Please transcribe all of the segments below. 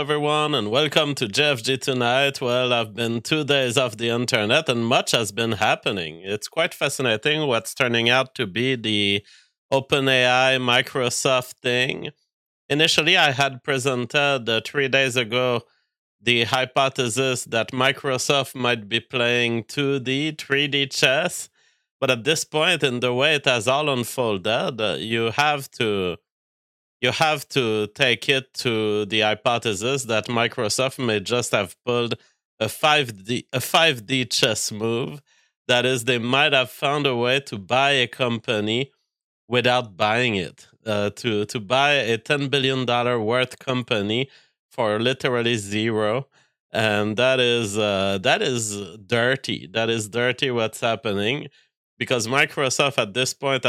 everyone, and welcome to JFG Tonight. Well, I've been 2 days off the internet, and much has been happening. It's quite fascinating what's turning out to be the OpenAI Microsoft thing. Initially, I had presented 3 days ago the hypothesis that Microsoft might be playing 2D, 3D chess. But at this point, in the way it has all unfolded, you have to take it to the hypothesis that Microsoft may just have pulled a 5D chess move. That is, they might have found a way to buy a company without buying it. To buy a $10 billion worth company for literally zero. And that is dirty. That is dirty what's happening, because Microsoft at this point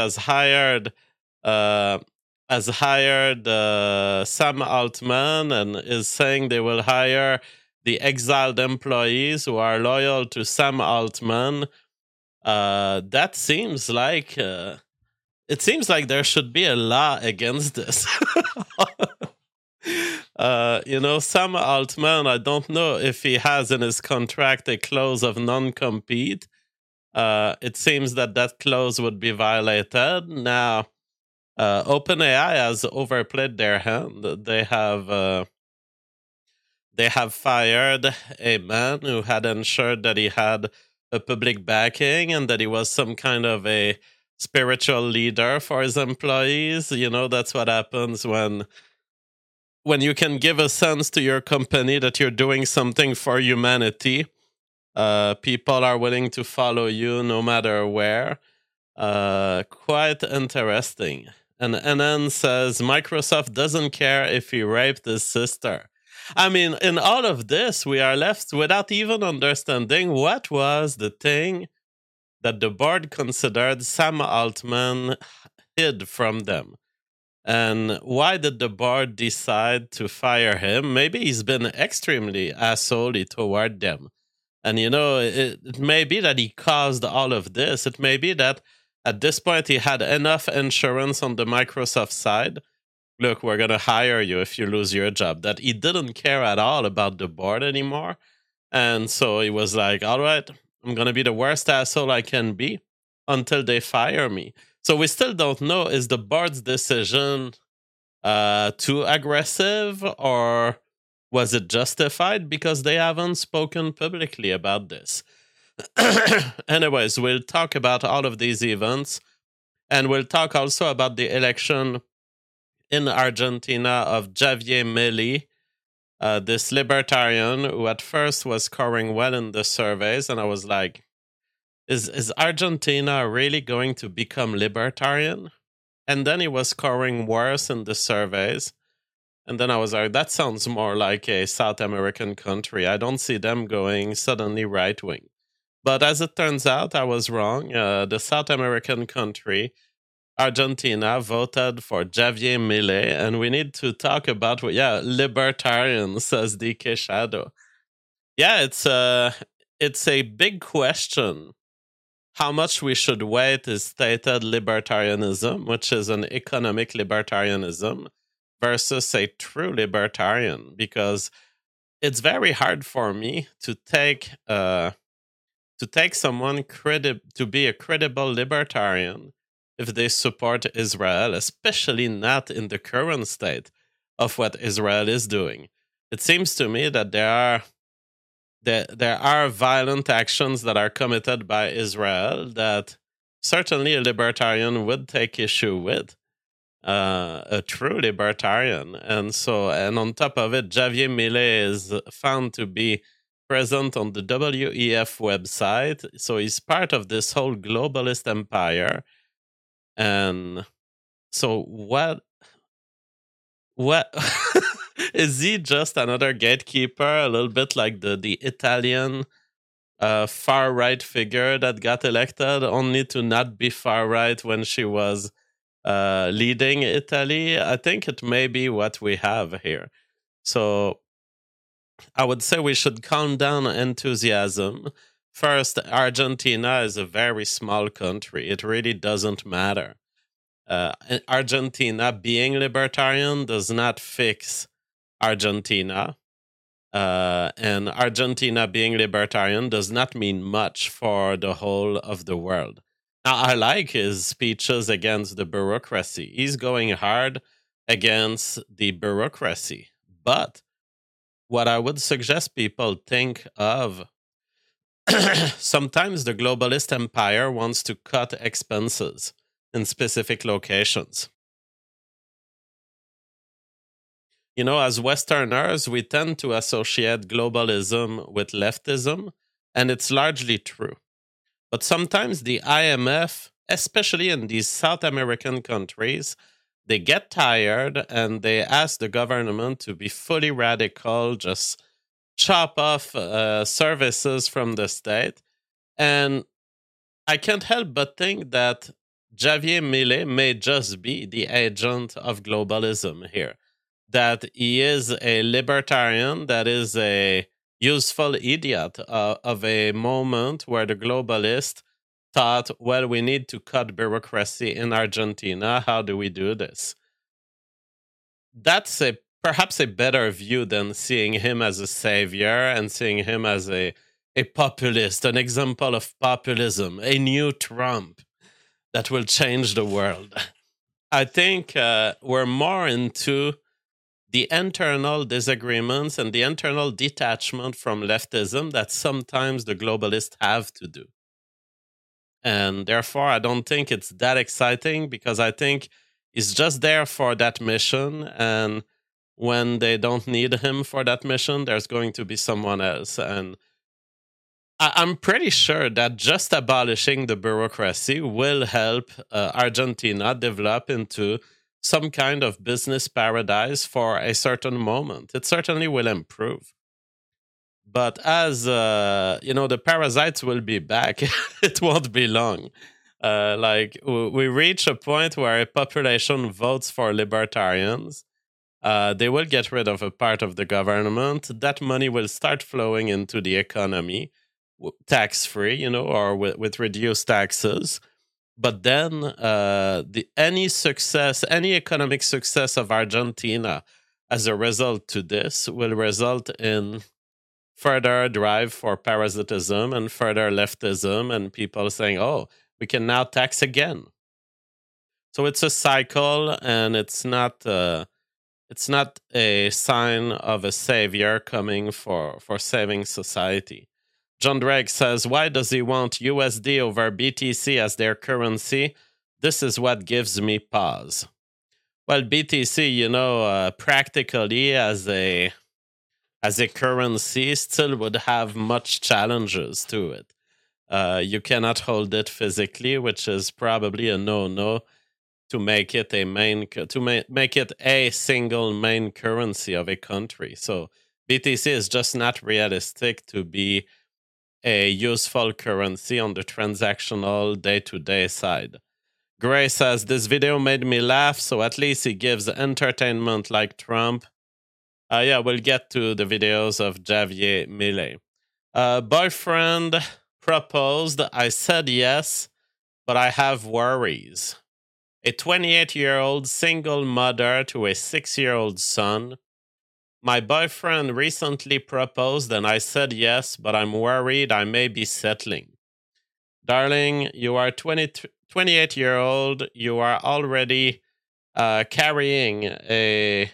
has hired Sam Altman and is saying they will hire the exiled employees who are loyal to Sam Altman. That seems like it seems like there should be a law against this. Sam Altman, I don't know if he has in his contract a clause of non-compete. It seems that clause would be violated. Now, OpenAI has overplayed their hand. They have fired a man who had ensured that he had a public backing and that he was some kind of a spiritual leader for his employees. That's what happens when you can give a sense to your company that you're doing something for humanity. People are willing to follow you no matter where. Quite interesting. And NN says Microsoft doesn't care if he raped his sister. I mean, in all of this, we are left without even understanding what was the thing that the board considered Sam Altman hid from them. And why did the board decide to fire him? Maybe he's been extremely assholey toward them. And, it may be that he caused all of this. It may be that at this point he had enough insurance on the Microsoft side. Look, we're going to hire you if you lose your job. That he didn't care at all about the board anymore. And so he was like, all right, I'm going to be the worst asshole I can be until they fire me. So we still don't know, is the board's decision too aggressive, or was it justified because they haven't spoken publicly about this? Anyways, we'll talk about all of these events, and we'll talk also about the election in Argentina of Javier Milei, this libertarian who at first was scoring well in the surveys, and I was like, is Argentina really going to become libertarian? And then he was scoring worse in the surveys. And then I was like, that sounds more like a South American country. I don't see them going suddenly right-wing. But as it turns out, I was wrong. The South American country, Argentina, voted for Javier Milei. And we need to talk about, libertarian, says DK Shadow. Yeah, it's a big question. How much we should weight is stated libertarianism, which is an economic libertarianism, versus a true libertarian, because it's very hard for me to take someone to be a credible libertarian if they support Israel, especially not in the current state of what Israel is doing. It seems to me that there are violent actions that are committed by Israel that certainly a libertarian would take issue with. A true libertarian. And on top of it, Javier Milei is found to be present on the WEF website. So he's part of this whole globalist empire. And so what is he just another gatekeeper, a little bit like the Italian far right figure that got elected, only to not be far right when she was leading Italy? I think it may be what we have here. So I would say we should calm down enthusiasm. First, Argentina is a very small country. It really doesn't matter. Argentina being libertarian does not fix Argentina. And Argentina being libertarian does not mean much for the whole of the world. Now, I like his speeches against the bureaucracy. He's going hard against the bureaucracy. But what I would suggest people think of, sometimes the globalist empire wants to cut expenses in specific locations. You know, as Westerners, we tend to associate globalism with leftism, and it's largely true. But sometimes the IMF, especially in these South American countries, they get tired and they ask the government to be fully radical, just chop off services from the state. And I can't help but think that Javier Milei may just be the agent of globalism here. That he is a libertarian, that is a useful idiot of a moment where the globalists thought, well, we need to cut bureaucracy in Argentina. How do we do this? That's perhaps a better view than seeing him as a savior and seeing him as a populist, an example of populism, a new Trump that will change the world. I think we're more into the internal disagreements and the internal detachment from leftism that sometimes the globalists have to do. And therefore, I don't think it's that exciting because I think he's just there for that mission. And when they don't need him for that mission, there's going to be someone else. And I'm pretty sure that just abolishing the bureaucracy will help Argentina develop into some kind of business paradise for a certain moment. It certainly will improve. But as the parasites will be back, it won't be long. We reach a point where a population votes for libertarians. They will get rid of a part of the government. That money will start flowing into the economy, tax-free, or with reduced taxes. But then any economic success of Argentina as a result to this will result in further drive for parasitism and further leftism and people saying, oh, we can now tax again. So it's a cycle, and it's not a sign of a savior coming for saving society. John Drake says, why does he want USD over BTC as their currency? This is what gives me pause. Well, BTC, practically as a currency still would have much challenges to it. You cannot hold it physically, which is probably a no-no to make it make it a single main currency of a country. So BTC is just not realistic to be a useful currency on the transactional day-to-day side. Gray says, this video made me laugh, so at least he gives entertainment like Trump. We'll get to the videos of Javier Milei. Boyfriend proposed. I said yes, but I have worries. A 28-year-old single mother to a 6-year-old son. My boyfriend recently proposed and I said yes, but I'm worried I may be settling. Darling, you are 28-year-old. You are already carrying a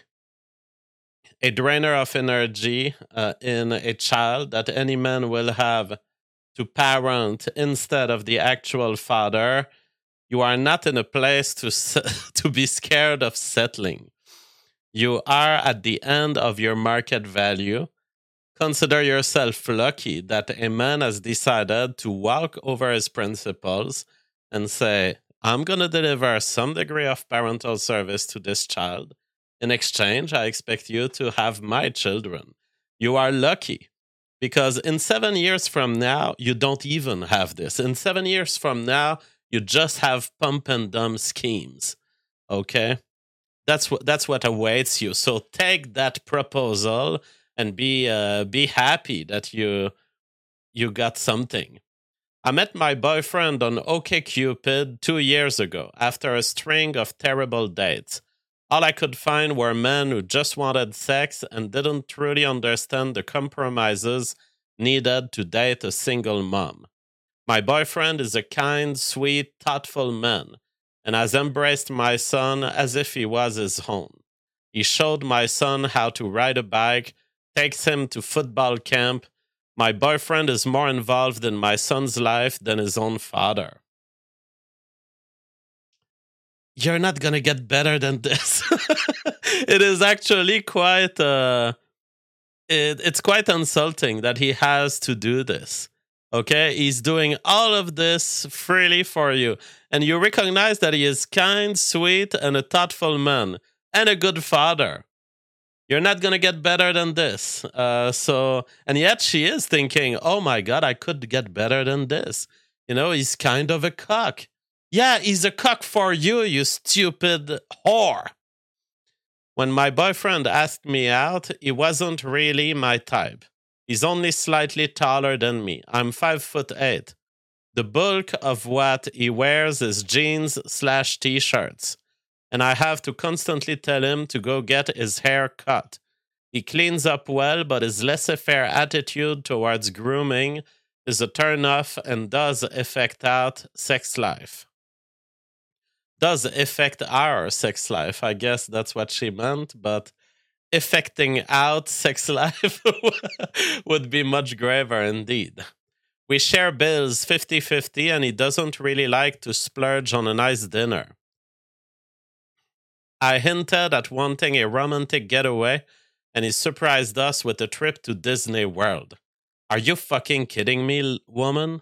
drainer of energy in a child that any man will have to parent instead of the actual father. You are not in a place to be scared of settling. You are at the end of your market value. Consider yourself lucky that a man has decided to walk over his principles and say, I'm going to deliver some degree of parental service to this child. In exchange, I expect you to have my children. You are lucky because in 7 years from now, you don't even have this. In 7 years from now, you just have pump and dump schemes. Okay? That's what awaits you. So take that proposal and be happy that you got something. I met my boyfriend on OkCupid 2 years ago after a string of terrible dates. All I could find were men who just wanted sex and didn't truly understand the compromises needed to date a single mom. My boyfriend is a kind, sweet, thoughtful man and has embraced my son as if he was his own. He showed my son how to ride a bike, takes him to football camp. My boyfriend is more involved in my son's life than his own father. You're not gonna get better than this. It is actually quite it's quite insulting that he has to do this. Okay, he's doing all of this freely for you, and you recognize that he is kind, sweet, and a thoughtful man and a good father. You're not gonna get better than this. And yet she is thinking, "Oh my God, I could get better than this." You know, he's kind of a cock. Yeah, he's a cock for you, you stupid whore. When my boyfriend asked me out, he wasn't really my type. He's only slightly taller than me. I'm 5'8". The bulk of what he wears is jeans/t-shirts, and I have to constantly tell him to go get his hair cut. He cleans up well, but his laissez-faire attitude towards grooming is a turn-off and does affect out sex life. Does affect our sex life. I guess that's what she meant, but affecting out sex life would be much graver indeed. We share bills 50-50, and he doesn't really like to splurge on a nice dinner. I hinted at wanting a romantic getaway, and he surprised us with a trip to Disney World. Are you fucking kidding me, woman?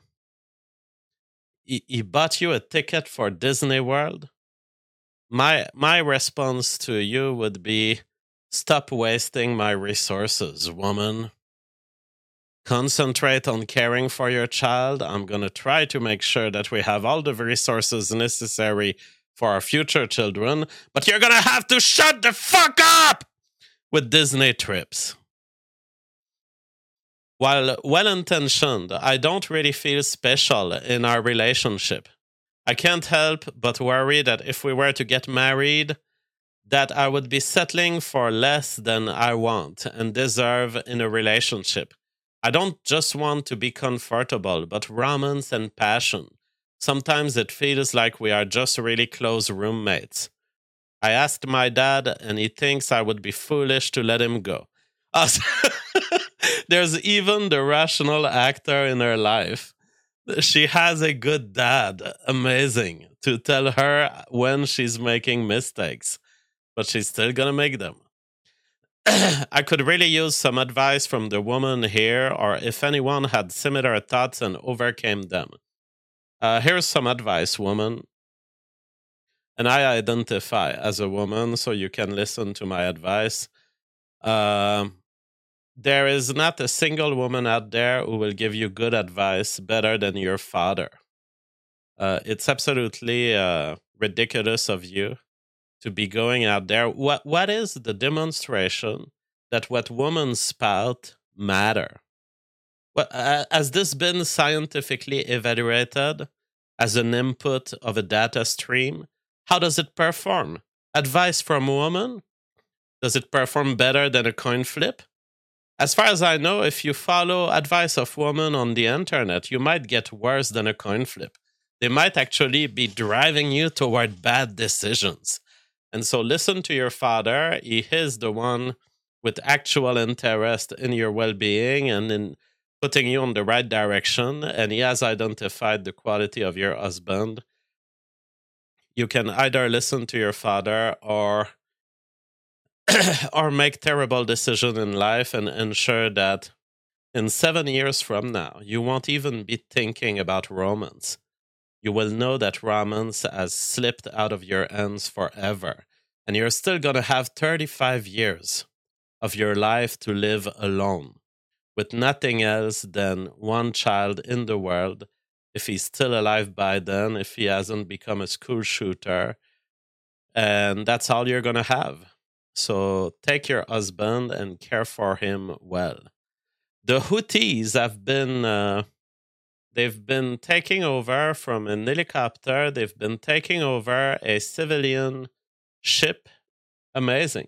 He bought you a ticket for Disney World? My response to you would be, stop wasting my resources, woman. Concentrate on caring for your child. I'm going to try to make sure that we have all the resources necessary for our future children, but you're going to have to shut the fuck up with Disney trips. While well-intentioned, I don't really feel special in our relationship. I can't help but worry that if we were to get married, that I would be settling for less than I want and deserve in a relationship. I don't just want to be comfortable, but romance and passion. Sometimes it feels like we are just really close roommates. I asked my dad, and he thinks I would be foolish to let him go. There's even the rational actor in her life. She has a good dad, amazing, to tell her when she's making mistakes, but she's still gonna make them. I could really use some advice from the woman here, or if anyone had similar thoughts and overcame them. Here's some advice, woman. And I identify as a woman, so you can listen to my advice. There is not a single woman out there who will give you good advice better than your father. It's absolutely ridiculous of you to be going out there. What is the demonstration that what women spout matter? Has this been scientifically evaluated as an input of a data stream? How does it perform? Advice from a woman? Does it perform better than a coin flip? As far as I know, if you follow advice of women on the internet, you might get worse than a coin flip. They might actually be driving you toward bad decisions. And so listen to your father. He is the one with actual interest in your well-being and in putting you on the right direction. And he has identified the quality of your husband. You can either listen to your father or make terrible decisions in life and ensure that in 7 years from now, you won't even be thinking about romance. You will know that romance has slipped out of your hands forever. And you're still going to have 35 years of your life to live alone with nothing else than one child in the world. If he's still alive by then, if he hasn't become a school shooter, and that's all you're going to have. So take your husband and care for him well. The Houthis have been they've been taking over from an helicopter. They've been taking over a civilian ship Amazing.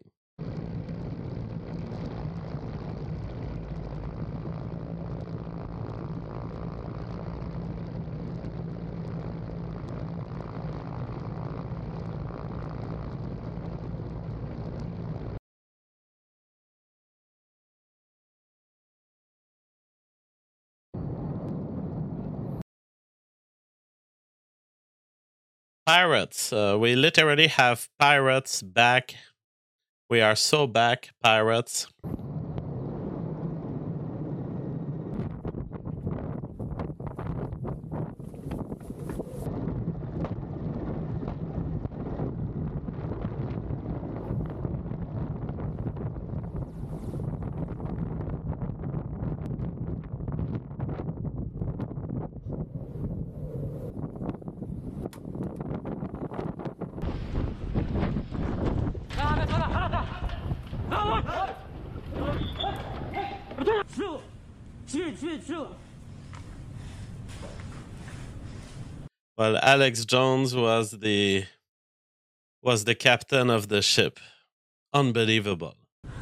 Pirates. We literally have pirates back. We are so back, pirates. Well, Alex Jones was the captain of the ship. Unbelievable.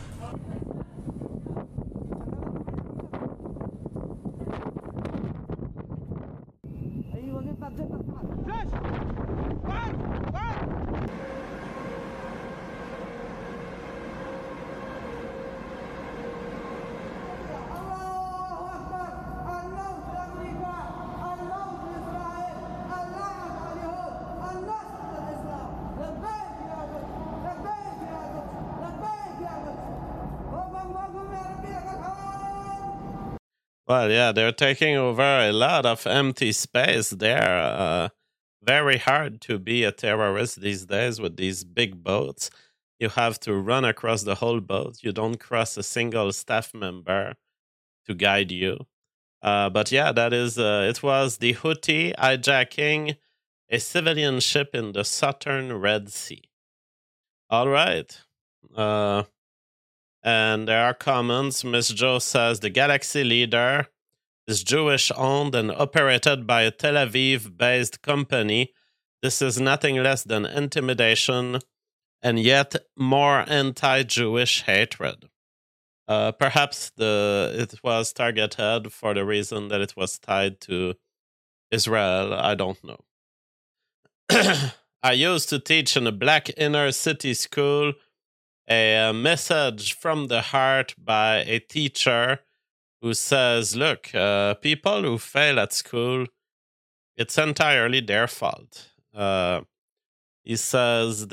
Well, yeah, they're taking over a lot of empty space there. Very hard to be a terrorist these days with these big boats. You have to run across the whole boat. You don't cross a single staff member to guide you. But yeah, that is. It was the Houthi hijacking a civilian ship in the southern Red Sea. All right. And there are comments. Miss Jo says the Galaxy Leader is Jewish owned and operated by a Tel Aviv based company. This is nothing less than intimidation and yet more anti Jewish hatred. Perhaps it was targeted for the reason that it was tied to Israel. I don't know. I used to teach in a black inner city school. A message from the heart by a teacher who says, look, people who fail at school, it's entirely their fault. He says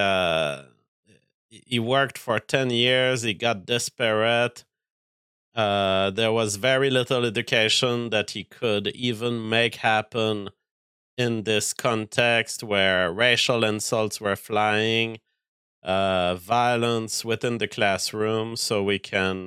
he worked for 10 years, he got desperate. There was very little education that he could even make happen in this context where racial insults were flying. Violence within the classroom, so we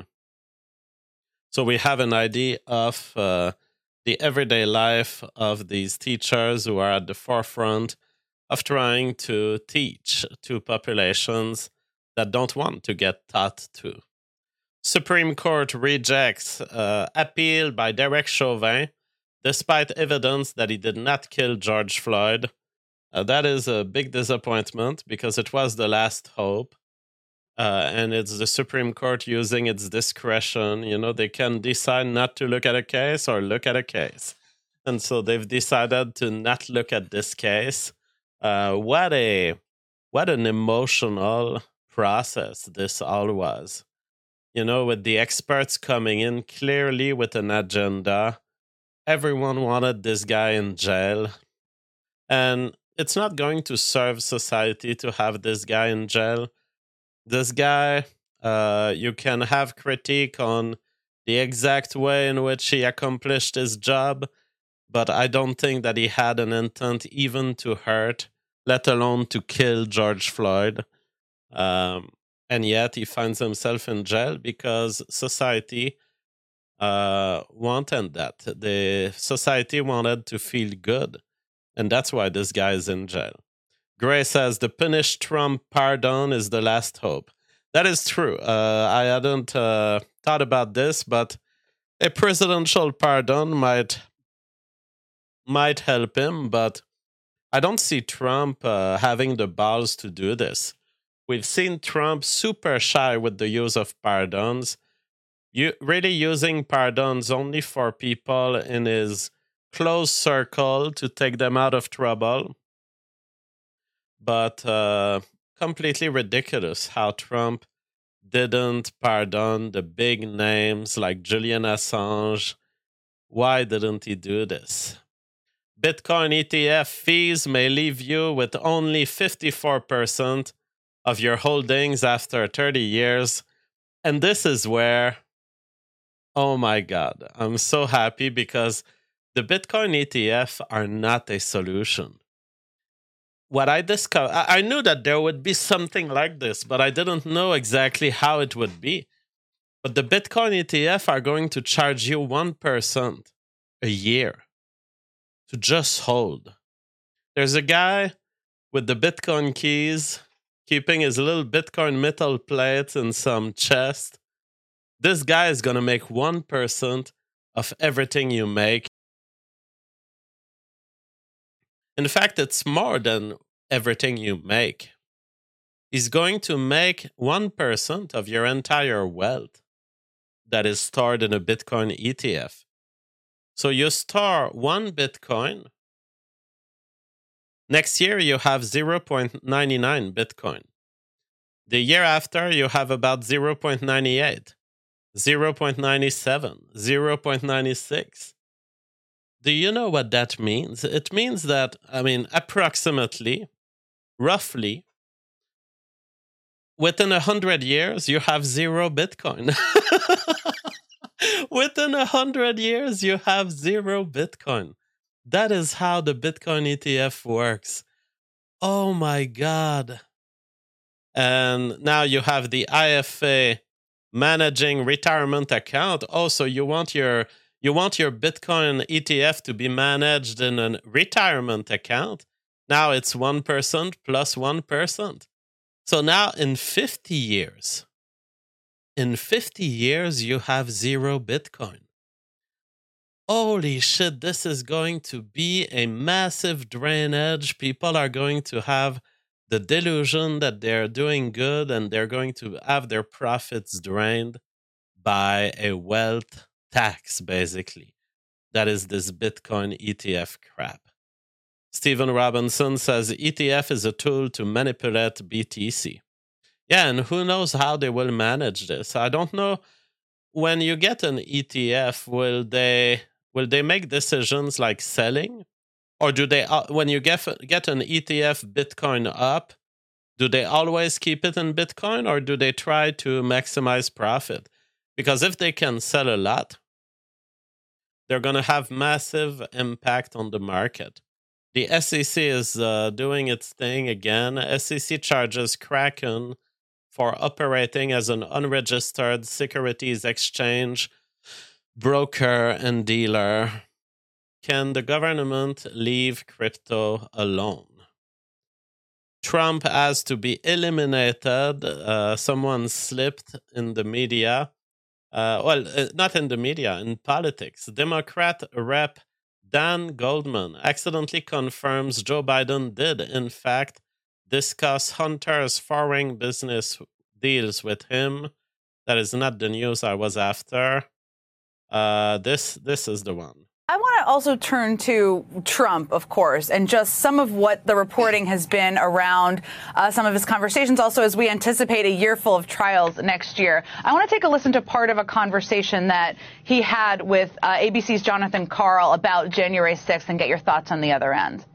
have an idea of the everyday life of these teachers who are at the forefront of trying to teach to populations that don't want to get taught to. Supreme Court rejects appeal by Derek Chauvin, despite evidence that he did not kill George Floyd. That is a big disappointment because it was the last hope. And it's the Supreme Court using its discretion. You know, they can decide not to look at a case or look at a case. And so they've decided to not look at this case. What an emotional process this all was. You know, with the experts coming in clearly with an agenda. Everyone wanted this guy in jail. And it's not going to serve society to have this guy in jail. This guy, you can have critique on the exact way in which he accomplished his job, but I don't think that he had an intent even to hurt, let alone to kill George Floyd. And yet he finds himself in jail because society wanted that. The society wanted to feel good. And that's why this guy is in jail. Gray says the punish Trump pardon is the last hope. That is true. I hadn't thought about this, but a presidential pardon might help him. But I don't see Trump having the balls to do this. We've seen Trump super shy with the use of pardons. You really using pardons only for people in his close circle to take them out of trouble. But completely ridiculous how Trump didn't pardon the big names like Julian Assange. Why didn't he do this? Bitcoin ETF fees may leave you with only 54% of your holdings after 30 years. And this is where, oh my God, I'm so happy because the Bitcoin ETF are not a solution. What I discovered, I knew that there would be something like this, but I didn't know exactly how it would be. But the Bitcoin ETF are going to charge you 1% a year to just hold. There's a guy with the Bitcoin keys keeping his little Bitcoin metal plates in some chest. This guy is going to make 1% of everything you make. In fact, it's more than everything you make. He's going to make 1% of your entire wealth that is stored in a Bitcoin ETF. So you store 1 Bitcoin. Next year, you have 0.99 Bitcoin. The year after, you have about 0.98, 0.97, 0.96. Do you know what that means? It means that, approximately, roughly, within 100 years, you have 0 Bitcoin. Within 100 years, you have 0 Bitcoin. That is how the Bitcoin ETF works. Oh my God. And now you have the IFA managing retirement account. Also, you want your Bitcoin ETF to be managed in a retirement account. Now it's 1% plus 1%. So now in 50 years, you have 0 Bitcoin. Holy shit, this is going to be a massive drainage. People are going to have the delusion that they're doing good and they're going to have their profits drained by a wealth tax, basically. That is this Bitcoin ETF crap. Stephen Robinson says ETF is a tool to manipulate BTC. Yeah, and who knows how they will manage this. I don't know. When you get an ETF, will they make decisions like selling? Or do they, when you get an ETF Bitcoin up, do they always keep it in Bitcoin or do they try to maximize profit? Because if they can sell a lot, they're going to have massive impact on the market. The SEC is doing its thing again. SEC charges Kraken for operating as an unregistered securities exchange, broker, and dealer. Can the government leave crypto alone? Trump has to be eliminated. Someone slipped in the media. Not in the media, in politics. Democrat Rep. Dan Goldman accidentally confirms Joe Biden did, in fact, discuss Hunter's foreign business deals with him. That is not the news I was after. This is the one. I want to also turn to Trump, of course, and just some of what the reporting has been around some of his conversations. Also, as we anticipate a year full of trials next year, I want to take a listen to part of a conversation that he had with ABC's Jonathan Karl about January 6th and get your thoughts on the other end.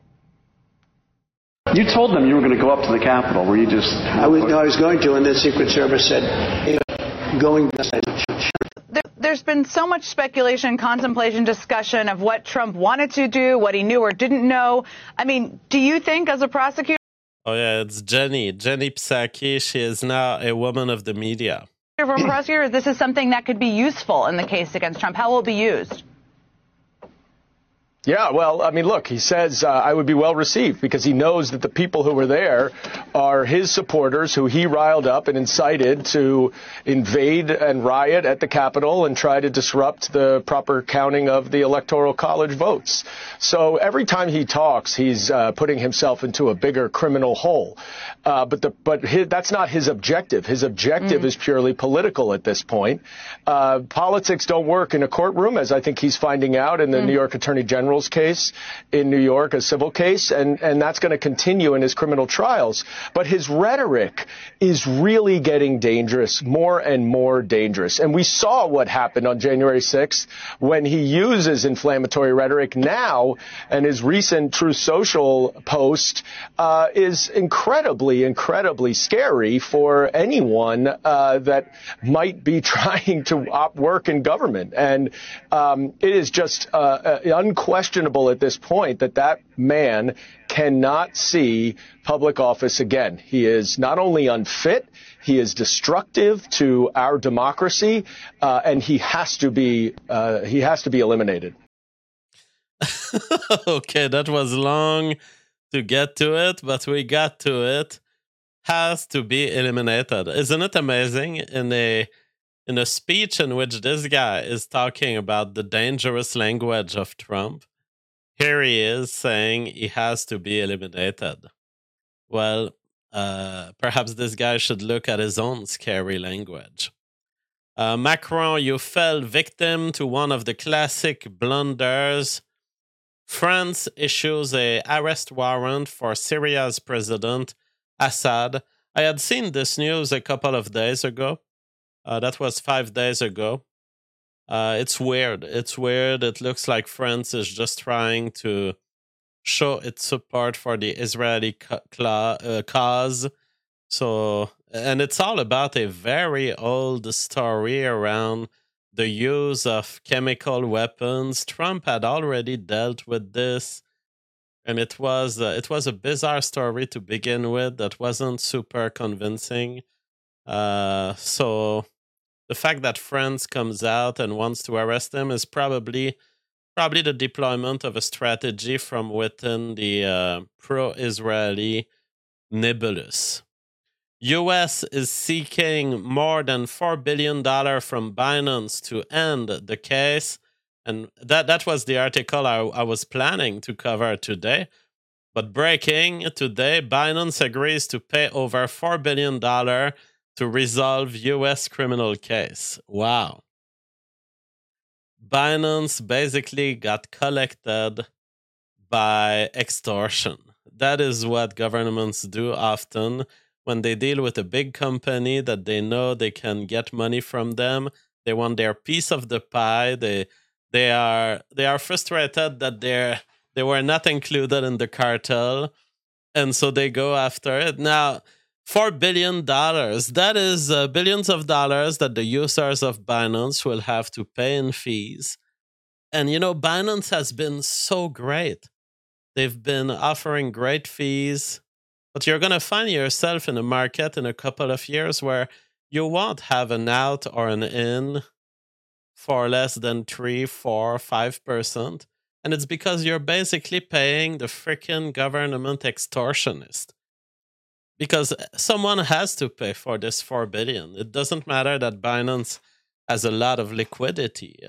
You told them you were going to go up to the Capitol. Were you just? I was going to, and the Secret Service said, going. There's been so much speculation, contemplation, discussion of what Trump wanted to do, what he knew or didn't know. I mean, do you think as a prosecutor? Oh, yeah, it's Jenny Psaki. She is now a woman of the media. From a prosecutor, this is something that could be useful in the case against Trump. How will it be used? Yeah, well, I mean, look, he says I would be well received because he knows that the people who were there are his supporters who he riled up and incited to invade and riot at the Capitol and try to disrupt the proper counting of the Electoral College votes. So every time he talks, he's putting himself into a bigger criminal hole. That's not his objective. His objective is purely political at this point. Politics don't work in a courtroom, as I think he's finding out in the New York Attorney General's case in New York, a civil case, and that's going to continue in his criminal trials. But his rhetoric is really getting dangerous, more and more dangerous. And we saw what happened on January 6th when he uses inflammatory rhetoric now, and his recent Truth Social post is incredibly scary for anyone that might be trying to work in government. And it is just unquestionable at this point that man cannot see public office again. He is not only unfit, he is destructive to our democracy, and he has to be eliminated. Okay, that was long to get to it, but we got to it. Has to be eliminated. Isn't it amazing? In a speech in which this guy is talking about the dangerous language of Trump, here he is saying he has to be eliminated. Well, perhaps this guy should look at his own scary language. Macron, you fell victim to one of the classic blunders. France issues an arrest warrant for Syria's president, Assad. I had seen this news a couple of days ago. That was 5 days ago. It's weird. It looks like France is just trying to show its support for the Israeli cause. So, and it's all about a very old story around the use of chemical weapons. Trump had already dealt with this, and it was a bizarre story to begin with that wasn't super convincing. So the fact that France comes out and wants to arrest him is probably the deployment of a strategy from within the pro-Israeli nebulous. U.S. is seeking more than $4 billion from Binance to end the case. And that was the article I was planning to cover today. But breaking today, Binance agrees to pay over $4 billion to resolve U.S. criminal case. Wow. Binance basically got collected by extortion. That is what governments do often. When they deal with a big company that they know they can get money from them, they want their piece of the pie. They are frustrated that they were not included in the cartel, and so they go after it. Now, $4 billion, that is billions of dollars that the users of Binance will have to pay in fees. And you know, Binance has been so great. They've been offering great fees. But you're going to find yourself in a market in a couple of years where you won't have an out or an in for less than 3, 4, 5%. And it's because you're basically paying the freaking government extortionist. Because someone has to pay for this $4 billion. It doesn't matter that Binance has a lot of liquidity.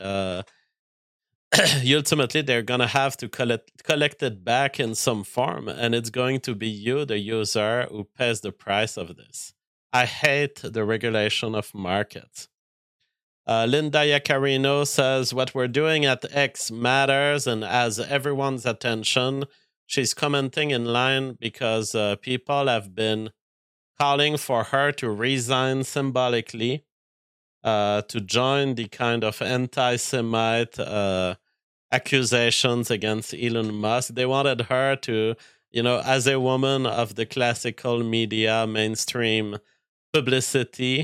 Ultimately, they're going to have to collect it back in some form, and it's going to be you, the user, who pays the price of this. I hate the regulation of markets. Linda Yaccarino says, what we're doing at X matters and has everyone's attention. She's commenting in line because people have been calling for her to resign symbolically, to join the kind of anti-Semite accusations against Elon Musk. They wanted her to, as a woman of the classical media, mainstream publicity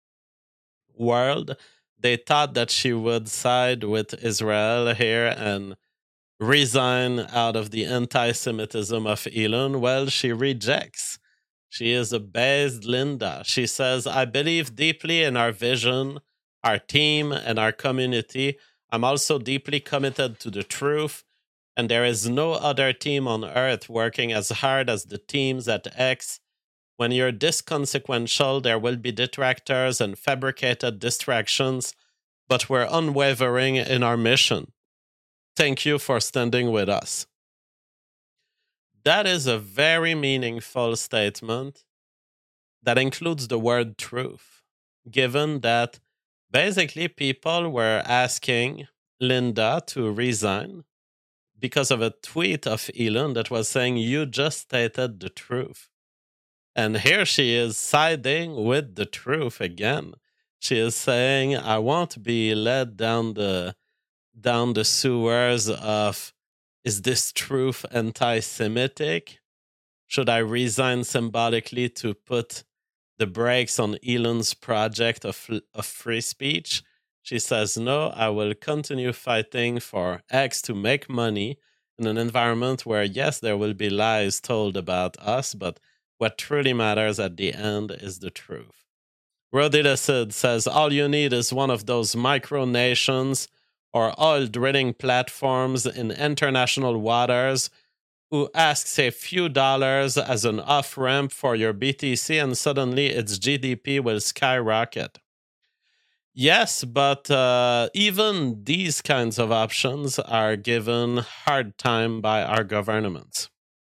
world, they thought that she would side with Israel here and resign out of the anti-Semitism of Elon. Well, she rejects. She is a based Linda. She says, I believe deeply in our vision, our team, and our community. I'm also deeply committed to the truth. and there is no other team on Earth working as hard as the teams at X. When you're this consequential, there will be detractors and fabricated distractions, but we're unwavering in our mission. Thank you for standing with us. That is a very meaningful statement that includes the word truth, given that basically people were asking Linda to resign because of a tweet of Elon that was saying, you just stated the truth. And here she is siding with the truth again. She is saying, I won't be led down the sewers of, is this truth anti-Semitic? Should I resign symbolically to put the brakes on Elon's project of free speech? She says, no, I will continue fighting for X to make money in an environment where, yes, there will be lies told about us, but what truly matters at the end is the truth. Rodila Sid says, all you need is one of those micronations or oil drilling platforms in international waters who asks a few dollars as an off-ramp for your BTC and suddenly its GDP will skyrocket. Yes, but even these kinds of options are given hard time by our governments.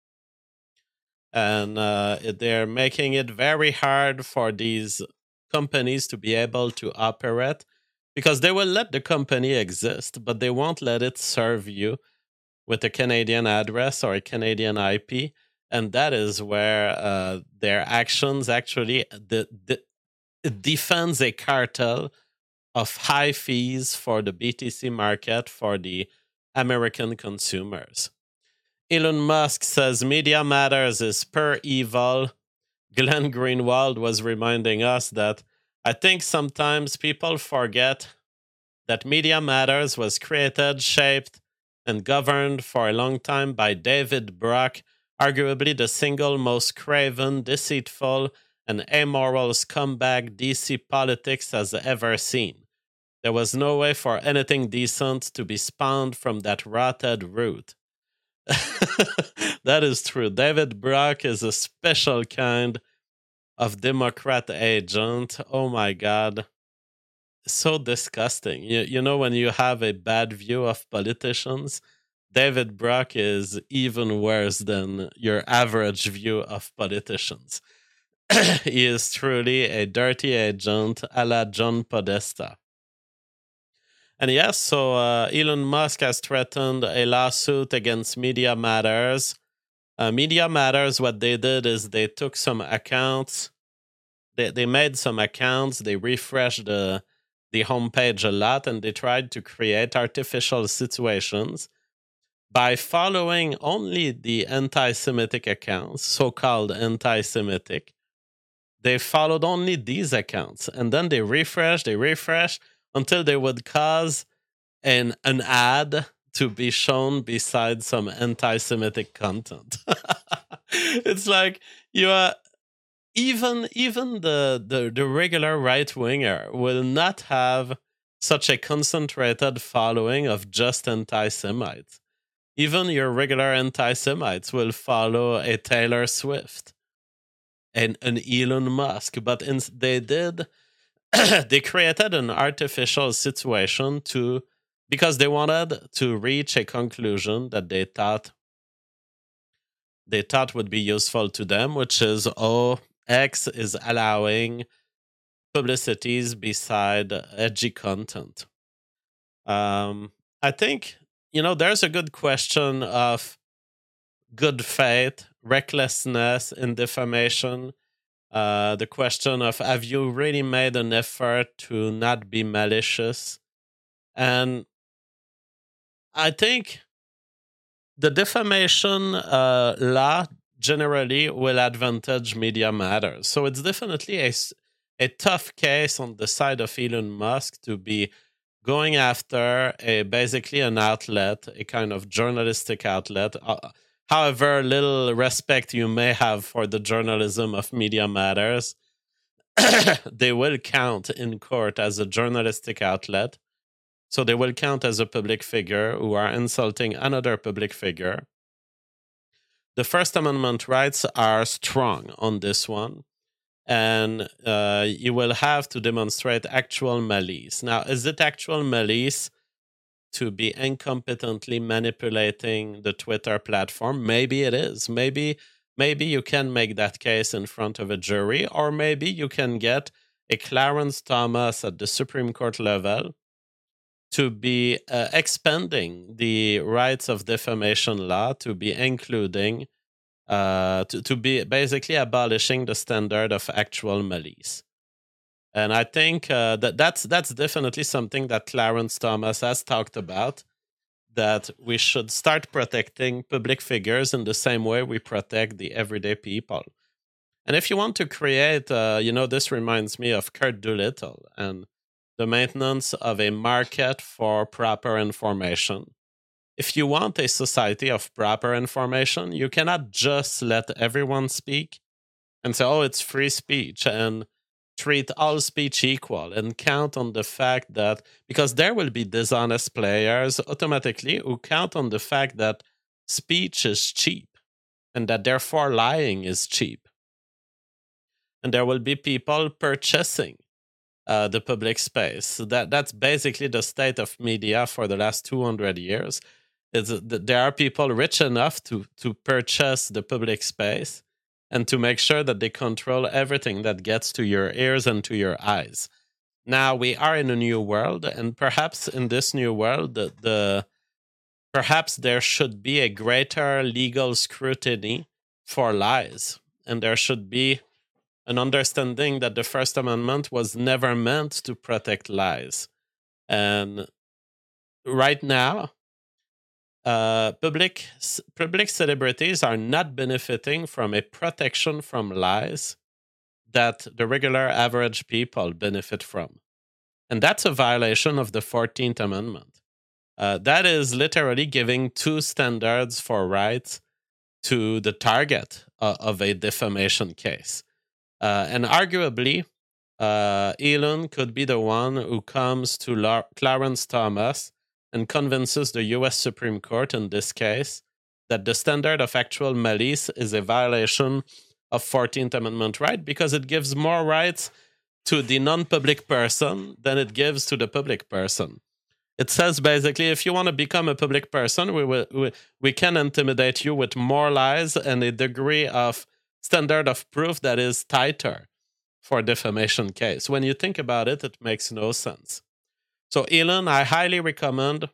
And they're making it very hard for these companies to be able to operate because they will let the company exist, but they won't let it serve you with a Canadian address or a Canadian IP. And that is where their actions actually it defends a cartel of high fees for the BTC market for the American consumers. Elon Musk says Media Matters is pure evil. Glenn Greenwald was reminding us that I think sometimes people forget that Media Matters was created, shaped, and governed for a long time by David Brock, arguably the single most craven, deceitful, and amoral scumbag DC politics has ever seen. There was no way for anything decent to be spawned from that rotted root. That is true. David Brock is a special kind of Democrat agent. Oh my God. So disgusting. You know, when you have a bad view of politicians, David Brock is even worse than your average view of politicians. He is truly a dirty agent a la John Podesta. And yes, so Elon Musk has threatened a lawsuit against Media Matters. Media Matters, what they did is they took some accounts. They made some accounts. They refreshed the homepage a lot, and they tried to create artificial situations by following only the anti-Semitic accounts, so-called anti-Semitic. They followed only these accounts, and then they refresh, until they would cause an ad to be shown beside some anti-Semitic content. It's like you are even the regular right-winger will not have such a concentrated following of just anti-Semites. Even your regular anti-Semites will follow a Taylor Swift and an Elon Musk, but they did. They created an artificial situation because they wanted to reach a conclusion that they thought would be useful to them, which is, X is allowing publicities beside edgy content. I think, there's a good question of good faith, recklessness in defamation. The question of, have you really made an effort to not be malicious? And I think the defamation law generally will advantage Media Matters. So it's definitely a tough case on the side of Elon Musk to be going after basically an outlet, a kind of journalistic outlet. However little respect you may have for the journalism of Media Matters, they will count in court as a journalistic outlet. So they will count as a public figure who are insulting another public figure. The First Amendment rights are strong on this one, and you will have to demonstrate actual malice. Now, is it actual malice to be incompetently manipulating the Twitter platform? Maybe it is. Maybe you can make that case in front of a jury, or maybe you can get a Clarence Thomas at the Supreme Court level to be expanding the rights of defamation law to be including, to be basically abolishing the standard of actual malice. And I think that's definitely something that Clarence Thomas has talked about, that we should start protecting public figures in the same way we protect the everyday people. And if you want to create, this reminds me of Kurt Doolittle and the maintenance of a market for proper information. If you want a society of proper information, you cannot just let everyone speak and say, oh, it's free speech, and treat all speech equal and count on the fact that, because there will be dishonest players automatically who count on the fact that speech is cheap and that therefore lying is cheap. And there will be people purchasing the public space. That's basically the state of media for the last 200 years. There are people rich enough to purchase the public space and to make sure that they control everything that gets to your ears and to your eyes. Now, we are in a new world, and perhaps in this new world, perhaps there should be a greater legal scrutiny for lies, and there should be an understanding that the First Amendment was never meant to protect lies. And right now, public celebrities are not benefiting from a protection from lies that the regular average people benefit from. And that's a violation of the 14th Amendment. That is literally giving two standards for rights to the target of a defamation case. And arguably, Elon could be the one who comes to Clarence Thomas and convinces the U.S. Supreme Court in this case that the standard of actual malice is a violation of 14th Amendment right, because it gives more rights to the non-public person than it gives to the public person. It says basically, if you want to become a public person, we can intimidate you with more lies and a degree of standard of proof that is tighter for a defamation case. When you think about it, it makes no sense. So, Elon, I highly recommend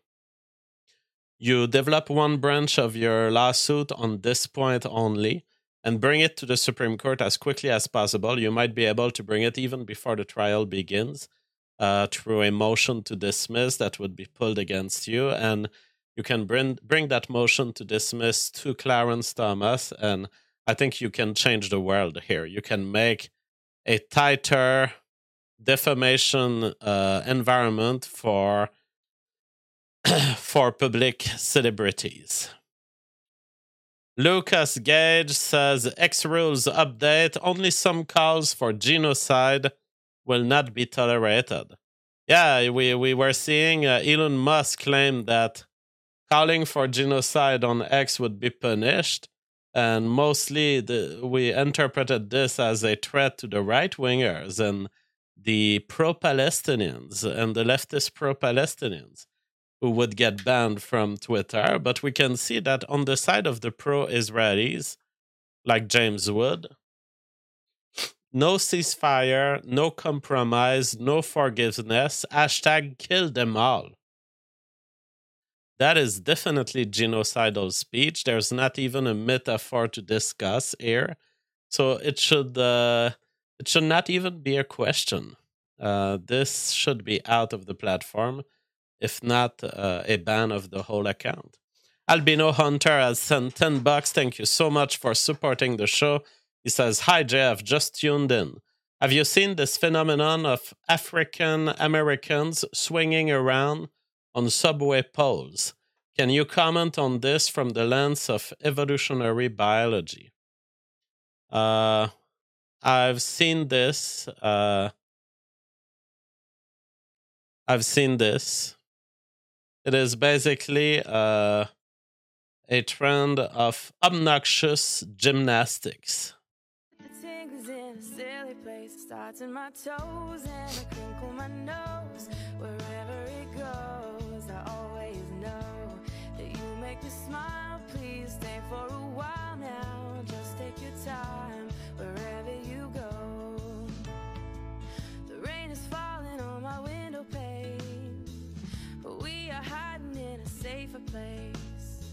you develop one branch of your lawsuit on this point only and bring it to the Supreme Court as quickly as possible. You might be able to bring it even before the trial begins through a motion to dismiss that would be pulled against you. And you can bring that motion to dismiss to Clarence Thomas, and I think you can change the world here. You can make a tighter defamation environment for public celebrities. Lucas Gage says, X rules update, only some calls for genocide will not be tolerated. Yeah, we were seeing Elon Musk claim that calling for genocide on X would be punished, and mostly we interpreted this as a threat to the right-wingers and the pro-Palestinians and the leftist pro-Palestinians who would get banned from Twitter. But we can see that on the side of the pro-Israelis, like James Wood, no ceasefire, no compromise, no forgiveness, #kill them all. That is definitely genocidal speech. There's not even a metaphor to discuss here. So it should not even be a question. This should be out of the platform, if not a ban of the whole account. Albino Hunter has sent $10. Thank you so much for supporting the show. He says, hi, Jeff, just tuned in. Have you seen this phenomenon of African Americans swinging around on subway poles? Can you comment on this from the lens of evolutionary biology? I've seen this. It is basically a trend of obnoxious gymnastics. Tingles in a silly place, starts in my toes and I crinkle my nose. Wherever it goes, I always know that you make me smile. Please stay for a while now. Just take your time wherever you go. The rain is falling on my window pane, but we are hiding in a safer place.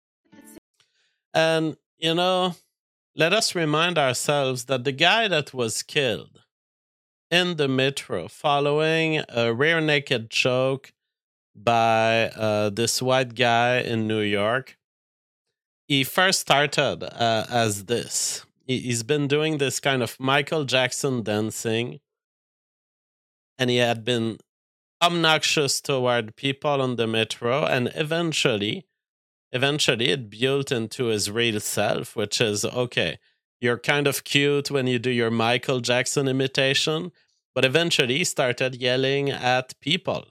And, you know, let us remind ourselves that the guy that was killed in the metro following a rear naked choke by this white guy in New York, he first started as this. He's been doing this kind of Michael Jackson dancing, and he had been obnoxious toward people on the metro, and eventually it built into his real self, which is, okay, you're kind of cute when you do your Michael Jackson imitation, but eventually he started yelling at people.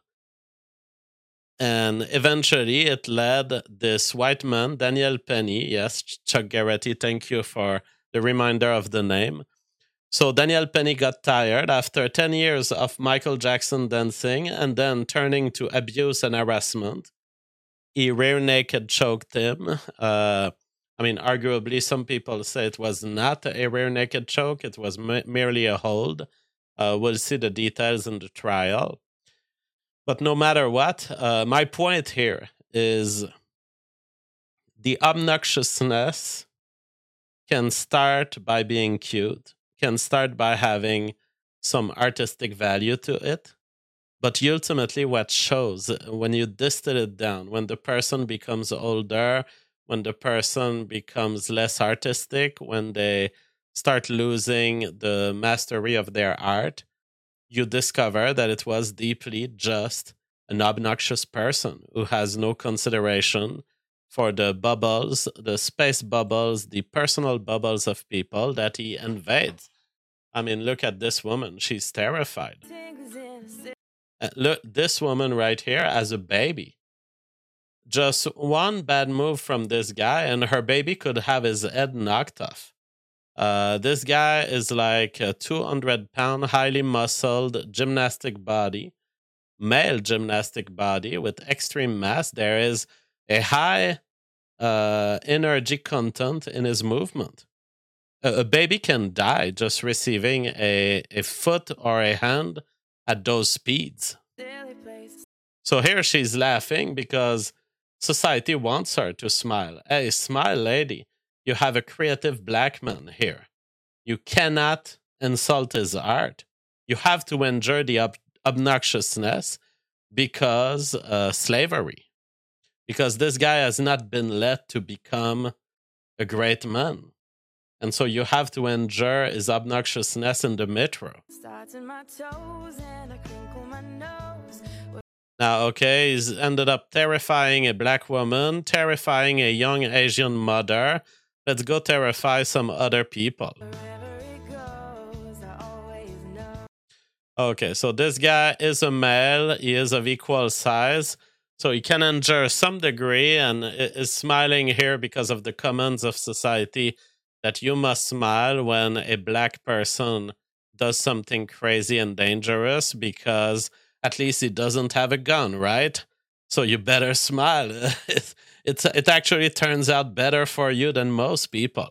And eventually it led this white man, Daniel Penny, yes, Chuck Garrity, thank you for the reminder of the name. So Daniel Penny got tired after 10 years of Michael Jackson dancing and then turning to abuse and harassment. He rear naked choked him. Arguably, some people say it was not a rear naked choke. It was merely a hold. We'll see the details in the trial. But no matter what, my point here is the obnoxiousness can start by being cute, can start by having some artistic value to it. But ultimately, what shows when you distill it down, when the person becomes older, when the person becomes less artistic, when they start losing the mastery of their art, you discover that it was deeply just an obnoxious person who has no consideration for the bubbles, the space bubbles, the personal bubbles of people that he invades. I mean, look at this woman. She's terrified. Look, this woman right here as a baby. Just one bad move from this guy and her baby could have his head knocked off. This guy is like a 200-pound, highly muscled gymnastic body, male gymnastic body with extreme mass. There is a high energy content in his movement. A baby can die just receiving a foot or a hand at those speeds. So here she's laughing because society wants her to smile. Hey, smile, lady. You have a creative black man here. You cannot insult his art. You have to endure the obnoxiousness because slavery. Because this guy has not been let to become a great man. And so you have to endure his obnoxiousness in the metro. Now, okay, he's ended up terrifying a black woman, terrifying a young Asian mother. Let's go terrify some other people. Okay, so this guy is a male. He is of equal size. So he can endure some degree and is smiling here because of the commands of society that you must smile when a black person does something crazy and dangerous because at least he doesn't have a gun, right? So you better smile. It actually turns out better for you than most people.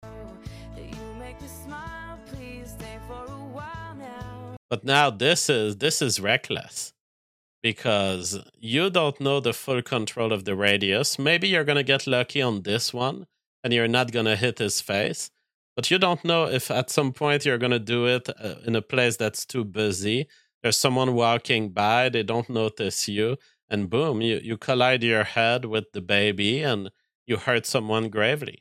But now this is reckless because you don't know the full control of the radius. Maybe you're going to get lucky on this one and you're not going to hit his face. But you don't know if at some point you're going to do it in a place that's too busy. There's someone walking by, they don't notice you, and boom, you collide your head with the baby and you hurt someone gravely.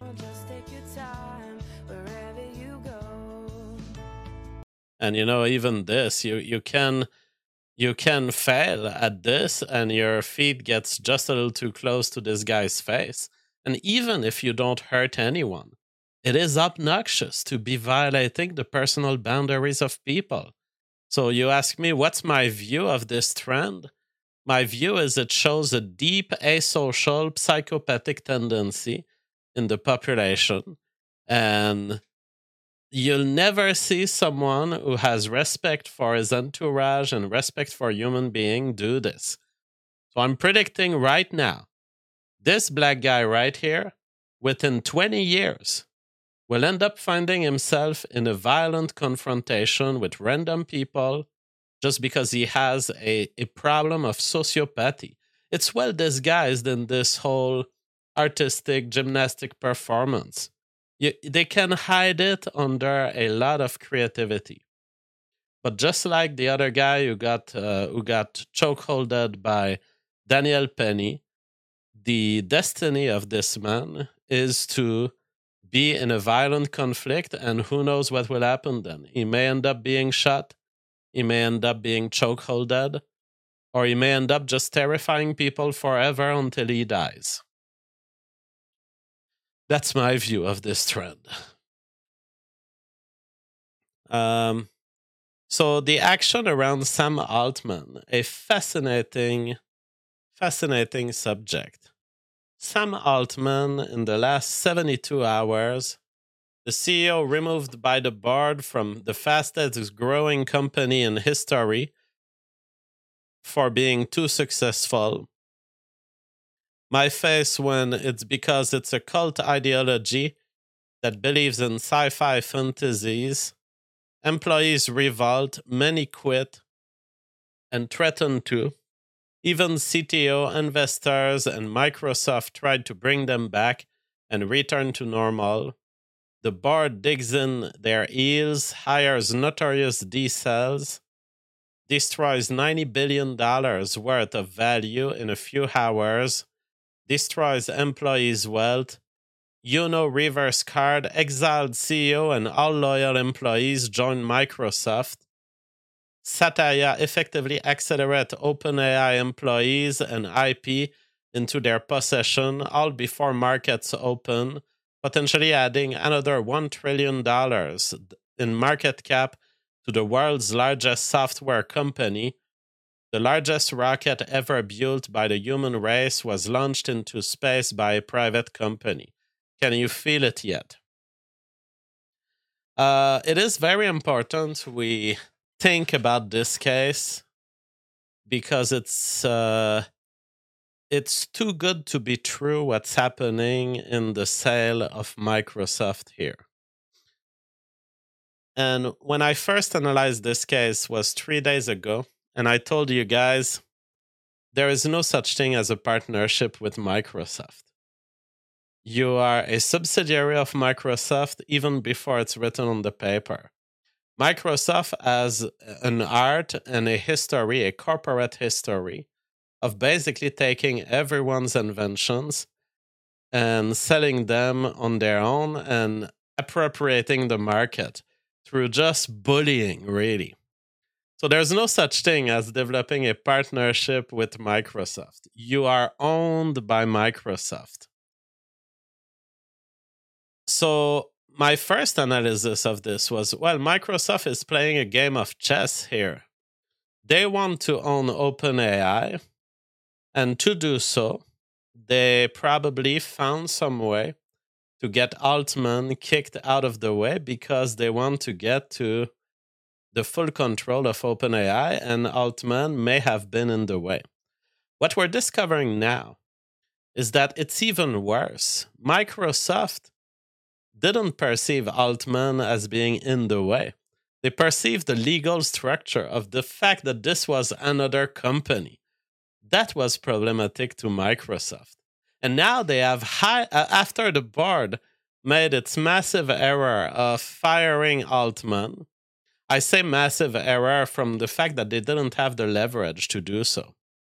And even this, you can fail at this and your feet gets just a little too close to this guy's face. And even if you don't hurt anyone, it is obnoxious to be violating the personal boundaries of people. So you ask me, what's my view of this trend? My view is it shows a deep asocial psychopathic tendency in the population, and you'll never see someone who has respect for his entourage and respect for human being do this. So I'm predicting right now, this black guy right here, within 20 years, will end up finding himself in a violent confrontation with random people just because he has a problem of sociopathy. It's well disguised in this whole artistic gymnastic performance. They can hide it under a lot of creativity. But just like the other guy who got chokeholded by Daniel Penny, the destiny of this man is to be in a violent conflict, and who knows what will happen then. He may end up being shot, he may end up being chokeholded, or he may end up just terrifying people forever until he dies. That's my view of this trend. So the action around Sam Altman, a fascinating subject. Sam Altman, in the last 72 hours, the CEO removed by the board from the fastest growing company in history for being too successful. My face when it's because it's a cult ideology that believes in sci-fi fantasies. Employees revolt, many quit, and threaten to. Even CTO, investors, and Microsoft tried to bring them back and return to normal. The board digs in their heels, hires notorious D-cells, destroys $90 billion worth of value in a few hours, destroys employees' wealth, reverse card, exiled CEO and all loyal employees join Microsoft. Satya effectively accelerate OpenAI employees and IP into their possession, all before markets open, potentially adding another $1 trillion in market cap to the world's largest software company. The largest rocket ever built by the human race was launched into space by a private company. Can you feel it yet? It is very important we think about this case because it's too good to be true what's happening in the sale of Microsoft here. And when I first analyzed this case was 3 days ago, and I told you guys there is no such thing as a partnership with Microsoft. You are a subsidiary of Microsoft even before it's written on the paper. Microsoft has an art and a history, a corporate history, of basically taking everyone's inventions and selling them on their own and appropriating the market through just bullying, really. So there's no such thing as developing a partnership with Microsoft. You are owned by Microsoft. So my first analysis of this was, well, Microsoft is playing a game of chess here. They want to own OpenAI, and to do so, they probably found some way to get Altman kicked out of the way because they want to get to the full control of OpenAI, and Altman may have been in the way. What we're discovering now is that it's even worse. Microsoft didn't perceive Altman as being in the way. They perceived the legal structure of the fact that this was another company. That was problematic to Microsoft. And now they have, after the board made its massive error of firing Altman, I say massive error from the fact that they didn't have the leverage to do so.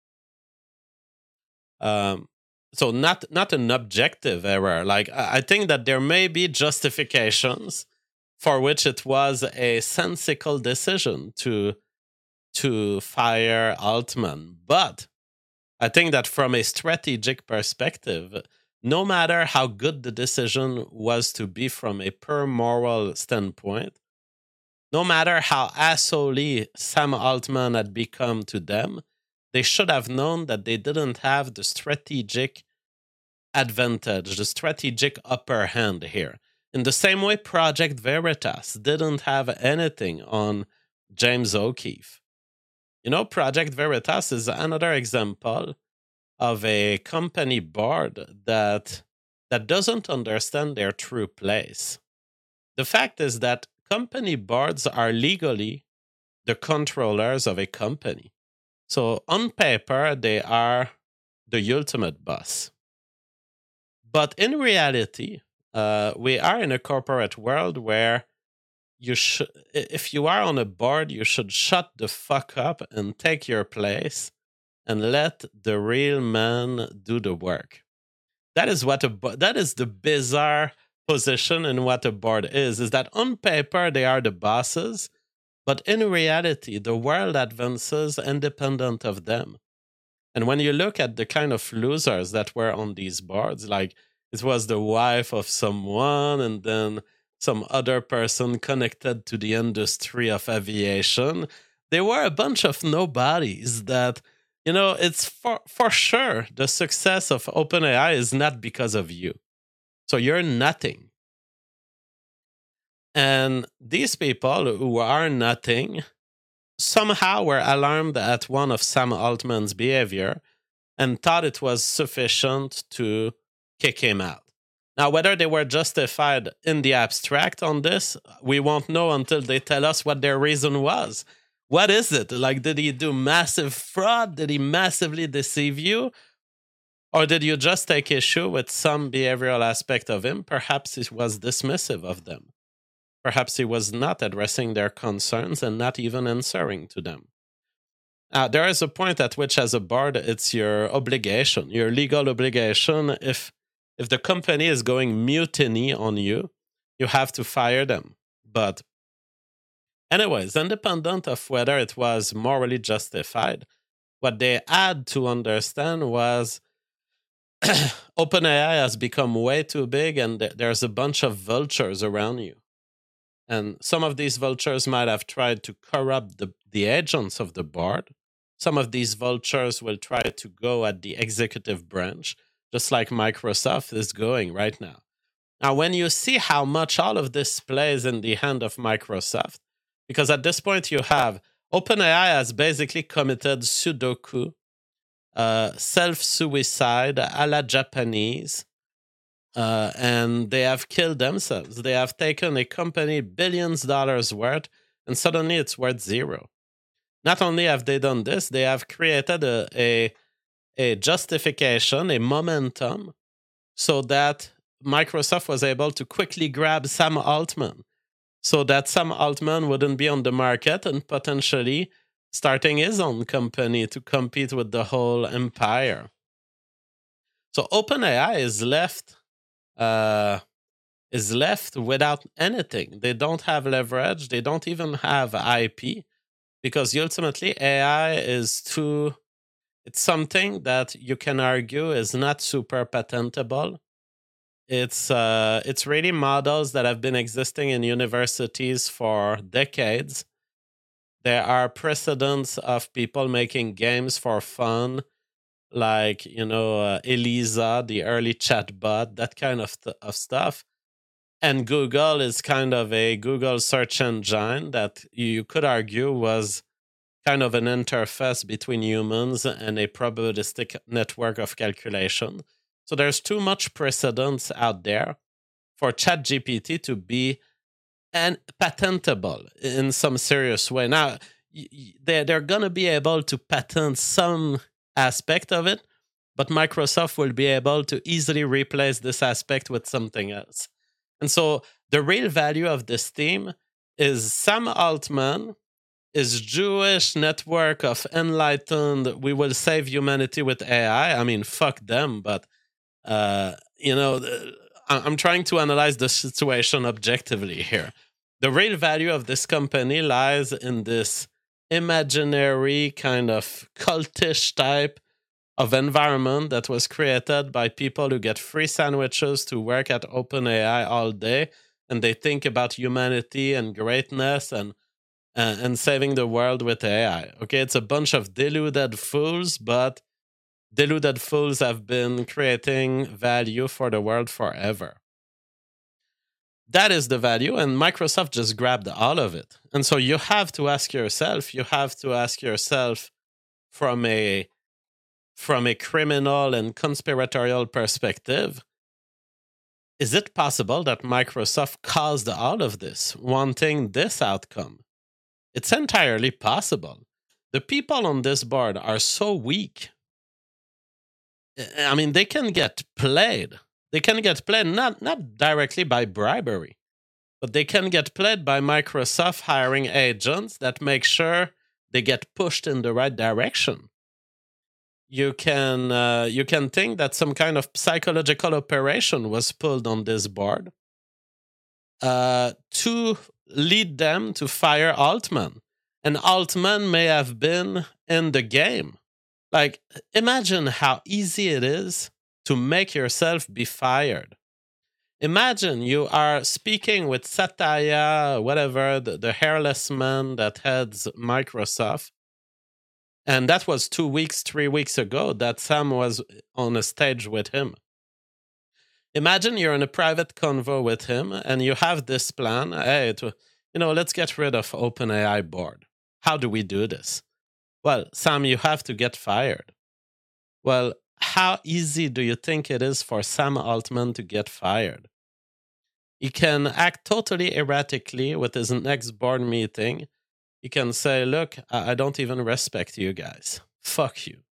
So not an objective error. Like, I think that there may be justifications for which it was a sensical decision to fire Altman. But I think that from a strategic perspective, no matter how good the decision was to be from a pure moral standpoint, no matter how assholey Sam Altman had become to them, they should have known that they didn't have the strategic advantage, the strategic upper hand here. In the same way, Project Veritas didn't have anything on James O'Keefe. You know, Project Veritas is another example of a company board that doesn't understand their true place. The fact is that company boards are legally the controllers of a company. So on paper, they are the ultimate boss. But in reality, we are in a corporate world where if you are on a board, you should shut the fuck up and take your place and let the real man do the work. That is the bizarre position in what a board is that on paper they are the bosses, but in reality, the world advances independent of them. And when you look at the kind of losers that were on these boards, like it was the wife of someone and then some other person connected to the industry of aviation, they were a bunch of nobodies that, you know, it's for sure the success of OpenAI is not because of you. So you're nothing. And these people who are nothing somehow were alarmed at one of Sam Altman's behavior and thought it was sufficient to kick him out. Now, whether they were justified in the abstract on this, we won't know until they tell us what their reason was. What is it? Like, did he do massive fraud? Did he massively deceive you? Or did you just take issue with some behavioral aspect of him? Perhaps he was dismissive of them. Perhaps he was not addressing their concerns and not even answering to them. There is a point at which, as a board, it's your obligation, your legal obligation. If the company is going mutiny on you, you have to fire them. But anyways, independent of whether it was morally justified, what they had to understand was OpenAI has become way too big and there's a bunch of vultures around you. And some of these vultures might have tried to corrupt the agents of the board. Some of these vultures will try to go at the executive branch, just like Microsoft is going right now. Now, when you see how much all of this plays in the hand of Microsoft, because at this point you have OpenAI has basically committed Sudoku, self-suicide a la Japanese, and they have killed themselves. They have taken a company billions dollars worth, and suddenly it's worth zero. Not only have they done this, they have created a justification, a momentum, so that Microsoft was able to quickly grab Sam Altman, so that Sam Altman wouldn't be on the market and potentially starting his own company to compete with the whole empire. So OpenAI is left without anything. They don't have leverage. They don't even have IP, because ultimately AI is it's something that you can argue is not super patentable. It's really models that have been existing in universities for decades. There are precedents of people making games for fun, like, Elisa, the early chatbot, that kind of stuff. And Google is kind of a Google search engine that you could argue was kind of an interface between humans and a probabilistic network of calculation. So there's too much precedence out there for ChatGPT to be patentable in some serious way. Now, they're going to be able to patent some aspect of it, but Microsoft will be able to easily replace this aspect with something else. And so the real value of this team is Sam Altman, his Jewish network of enlightened, we will save humanity with AI. I mean, fuck them, but, I'm trying to analyze the situation objectively here. The real value of this company lies in this imaginary kind of cultish type of environment that was created by people who get free sandwiches to work at OpenAI all day, and they think about humanity and greatness, and and saving the world with AI. Okay, it's a bunch of deluded fools, but deluded fools have been creating value for the world forever. That is the value, and Microsoft just grabbed all of it. And so you have to ask yourself from a criminal and conspiratorial perspective, is it possible that Microsoft caused all of this, wanting this outcome? It's entirely possible. The people on this board are so weak. I mean, they can get played. They can get played not directly by bribery, but they can get played by Microsoft hiring agents that make sure they get pushed in the right direction. You can think that some kind of psychological operation was pulled on this board to lead them to fire Altman. And Altman may have been in the game. Like, imagine how easy it is to make yourself be fired. Imagine you are speaking with Satya, whatever, the hairless man that heads Microsoft. And that was 3 weeks ago that Sam was on a stage with him. Imagine you're in a private convo with him and you have this plan. Hey, let's get rid of OpenAI board. How do we do this? Well, Sam, you have to get fired. Well, how easy do you think it is for Sam Altman to get fired? He can act totally erratically with his next board meeting. He can say, look, I don't even respect you guys. Fuck you.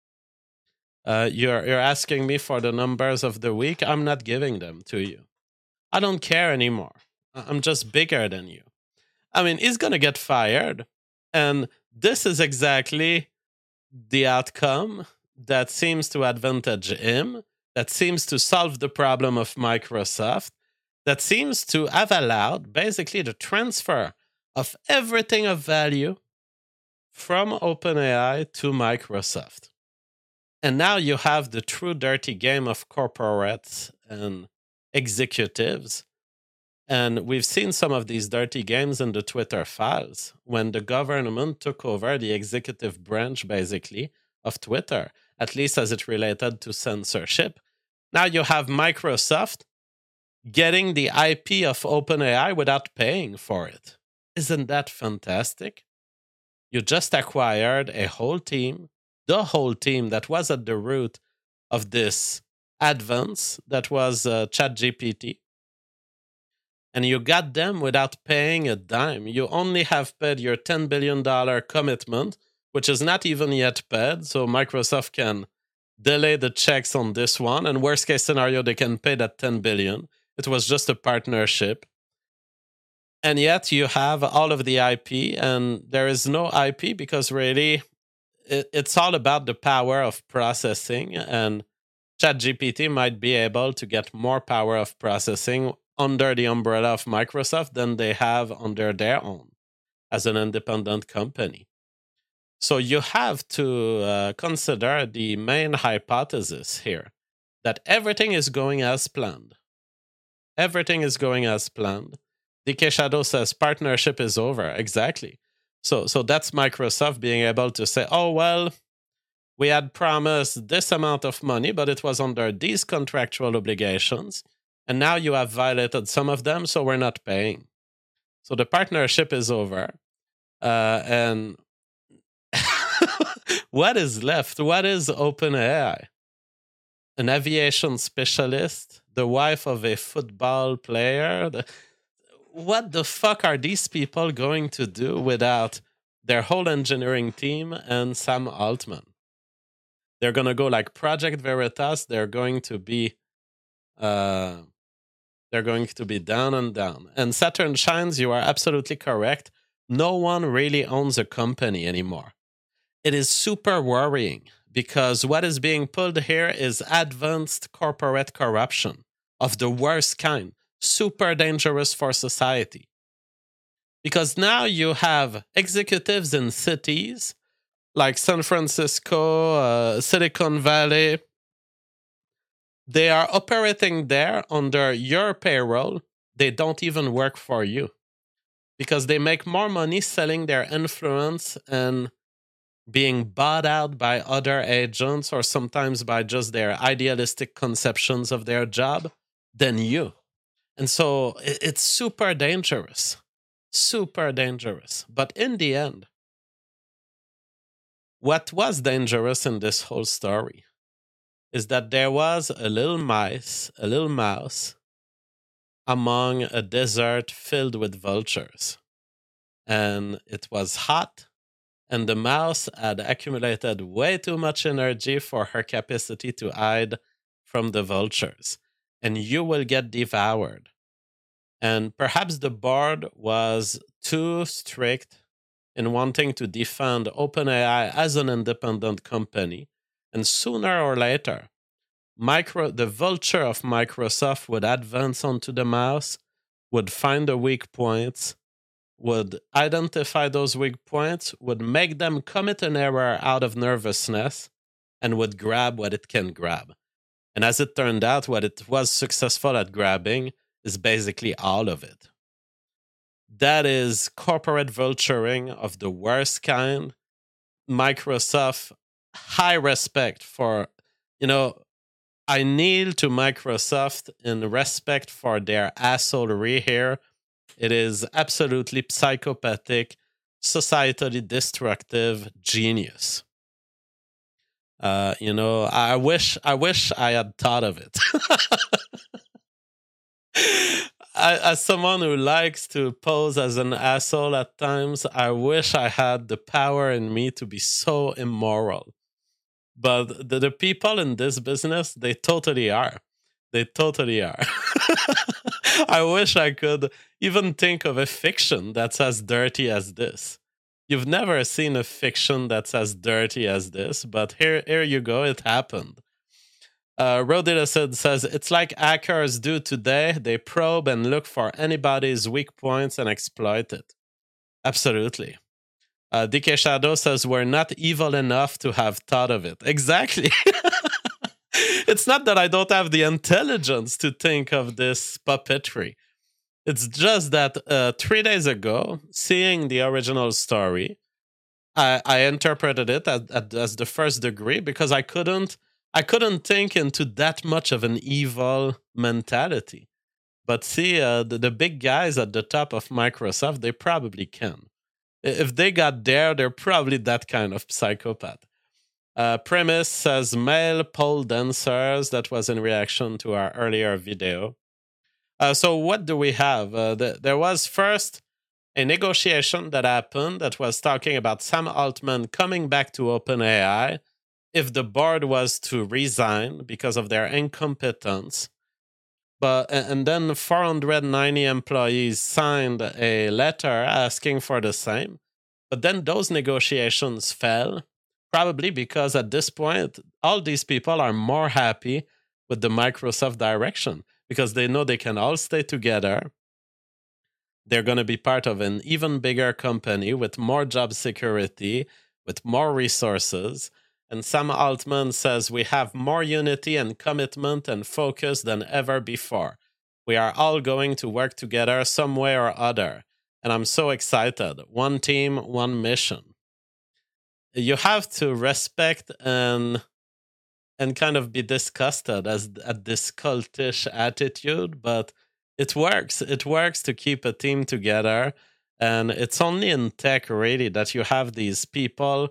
You're asking me for the numbers of the week. I'm not giving them to you. I don't care anymore. I'm just bigger than you. I mean, he's going to get fired. And this is exactly the outcome that seems to advantage him, that seems to solve the problem of Microsoft, that seems to have allowed basically the transfer of everything of value from OpenAI to Microsoft. And now you have the true dirty game of corporates and executives. And we've seen some of these dirty games in the Twitter files when the government took over the executive branch, basically, of Twitter, at least as it related to censorship. Now you have Microsoft getting the IP of OpenAI without paying for it. Isn't that fantastic? You just acquired a whole team, the whole team that was at the root of this advance that was ChatGPT. And you got them without paying a dime. You only have paid your $10 billion commitment, which is not even yet paid. So Microsoft can delay the checks on this one. And worst case scenario, they can pay that $10 billion. It was just a partnership. And yet you have all of the IP, and there is no IP because really it's all about the power of processing. And ChatGPT might be able to get more power of processing under the umbrella of Microsoft than they have under their own as an independent company. So you have to consider the main hypothesis here, that everything is going as planned. Everything is going as planned. DK Shadow says partnership is over. Exactly. So that's Microsoft being able to say, oh, well, we had promised this amount of money, but it was under these contractual obligations. And now you have violated some of them, so we're not paying. So the partnership is over. And what is left? What is OpenAI? An aviation specialist? The wife of a football player? What the fuck are these people going to do without their whole engineering team and Sam Altman? They're going to go like Project Veritas. They're going to be down and down. And Saturn Shines, you are absolutely correct. No one really owns a company anymore. It is super worrying because what is being pulled here is advanced corporate corruption of the worst kind, super dangerous for society. Because now you have executives in cities like San Francisco, Silicon Valley. They are operating there under your payroll. They don't even work for you. because they make more money selling their influence and being bought out by other agents or sometimes by just their idealistic conceptions of their job than you. And so it's super dangerous. Super dangerous. But in the end, what was dangerous in this whole story is that there was a little mouse among a desert filled with vultures. And it was hot, and the mouse had accumulated way too much energy for her capacity to hide from the vultures. And you will get devoured. And perhaps the board was too strict in wanting to defend OpenAI as an independent company. And sooner or later, the vulture of Microsoft would advance onto the mouse, would find the weak points, would identify those weak points, would make them commit an error out of nervousness, and would grab what it can grab. And as it turned out, what it was successful at grabbing is basically all of it. That is corporate vulturing of the worst kind. Microsoft, high respect for, I kneel to Microsoft in respect for their assholery here. It is absolutely psychopathic, societally destructive genius. I wish I had thought of it. As someone who likes to pose as an asshole at times, I wish I had the power in me to be so immoral. But the people in this business, they totally are. They totally are. I wish I could even think of a fiction that's as dirty as this. You've never seen a fiction that's as dirty as this, but here you go, it happened. Rodilacid says, it's like hackers do today. They probe and look for anybody's weak points and exploit it. Absolutely. DK Shadow says, we're not evil enough to have thought of it. Exactly. It's not that I don't have the intelligence to think of this puppetry. It's just that 3 days ago, seeing the original story, I interpreted it as the first degree because I couldn't think into that much of an evil mentality. But see, the big guys at the top of Microsoft, they probably can. If they got there, they're probably that kind of psychopath. Premise says male pole dancers. That was in reaction to our earlier video. So what do we have? There was first a negotiation that happened that was talking about Sam Altman coming back to OpenAI if the board was to resign because of their incompetence. And then 490 employees signed a letter asking for the same. But then those negotiations fell, probably because at this point, all these people are more happy with the Microsoft direction because they know they can all stay together. They're going to be part of an even bigger company with more job security, with more resources. And Sam Altman says, we have more unity and commitment and focus than ever before. We are all going to work together some way or other. And I'm so excited. One team, one mission. You have to respect and kind of be disgusted at this cultish attitude, but it works. It works to keep a team together. And it's only in tech, really, that you have these people.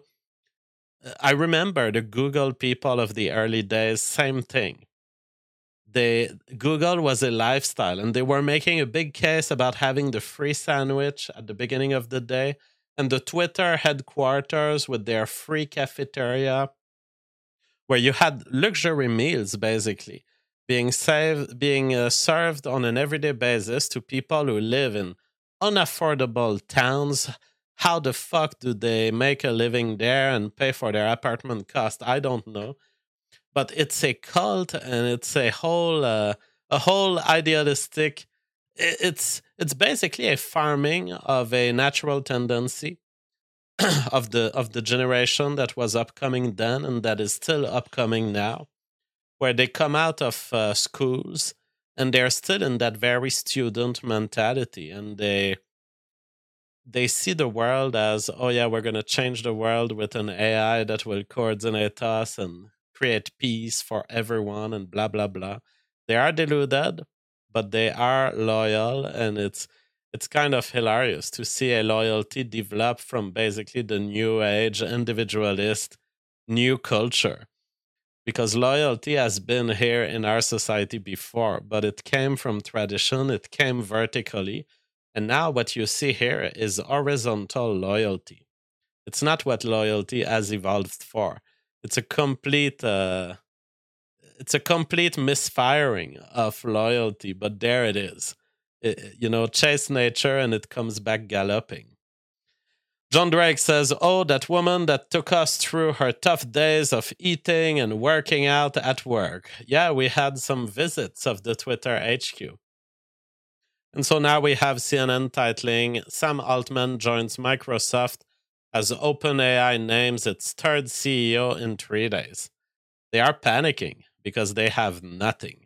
I remember the Google people of the early days, same thing. Google was a lifestyle, and they were making a big case about having the free sandwich at the beginning of the day, and the Twitter headquarters with their free cafeteria, where you had luxury meals, basically, being served on an everyday basis to people who live in unaffordable towns. How the fuck do they make a living there and pay for their apartment cost? I don't know. But it's a cult, and it's a whole idealistic. It's basically a farming of a natural tendency of the generation that was upcoming then and that is still upcoming now, where they come out of schools and they're still in that very student mentality, and they they see the world as, oh yeah, we're going to change the world with an AI that will coordinate us and create peace for everyone and blah, blah, blah. They are deluded, but they are loyal, and it's kind of hilarious to see a loyalty develop from basically the new age individualist new culture. Because loyalty has been here in our society before, but it came from tradition, it came vertically. And now what you see here is horizontal loyalty. It's not what loyalty has evolved for. It's a complete misfiring of loyalty, but there it is. Chase nature and it comes back galloping. John Drake says, oh, that woman that took us through her tough days of eating and working out at work. Yeah, we had some visits of the Twitter HQ. And so now we have CNN titling, Sam Altman joins Microsoft as OpenAI names its third CEO in 3 days. They are panicking because they have nothing.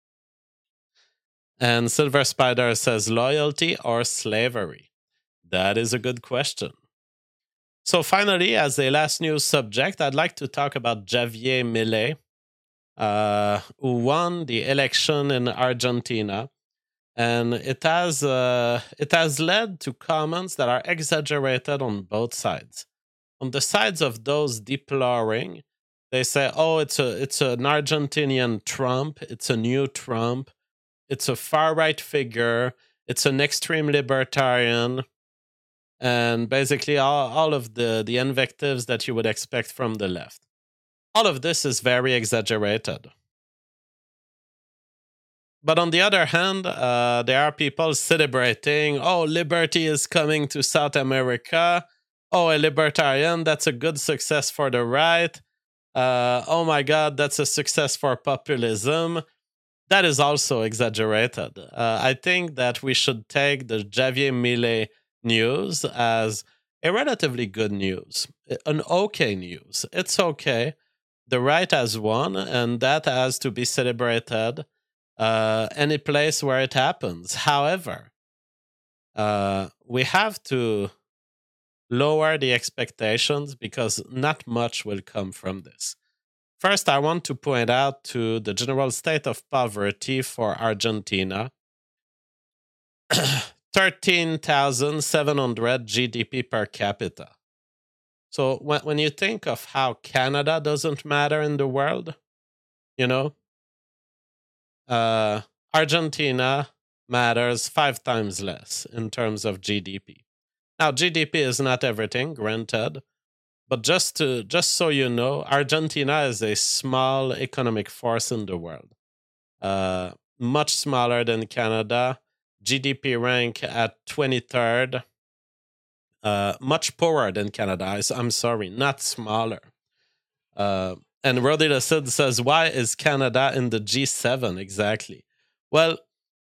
And Silver Spider says, loyalty or slavery? That is a good question. So finally, as a last news subject, I'd like to talk about Javier Milei, who won the election in Argentina. And it has led to comments that are exaggerated on both sides. On the sides of those deploring, they say, oh, it's an Argentinian Trump, it's a new Trump, it's a far-right figure, it's an extreme libertarian, and basically all of the invectives that you would expect from the left. All of this is very exaggerated. But on the other hand, there are people celebrating, oh, liberty is coming to South America. Oh, a libertarian, that's a good success for the right. Oh my God, that's a success for populism. That is also exaggerated. I think that we should take the Javier Milei news as a relatively good news, an okay news. It's okay. The right has won, and that has to be celebrated any place where it happens. However, we have to lower the expectations because not much will come from this. First, I want to point out to the general state of poverty for Argentina. 13,700 GDP per capita. So when you think of how Canada doesn't matter in the world, Argentina matters 5 times less in terms of GDP. Now, GDP is not everything, granted, but just so you know, Argentina is a small economic force in the world, much smaller than Canada. GDP rank at 23rd, much poorer than Canada. I'm sorry, not smaller. And Rodi Lassid says, why is Canada in the G7 exactly? Well,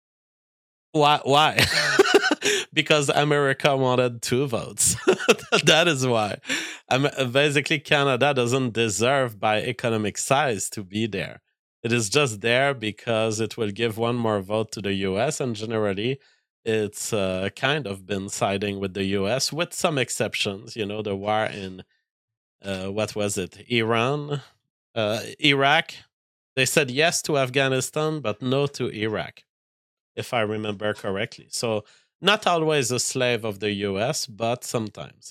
why? Because America wanted 2 votes. That is why. Basically, Canada doesn't deserve by economic size to be there. It is just there because it will give 1 more vote to the US, and generally it's kind of been siding with the US, with some exceptions. The war in, what was it, Iran? Iraq. They said yes to Afghanistan, but no to Iraq, if I remember correctly. So not always a slave of the US, but sometimes.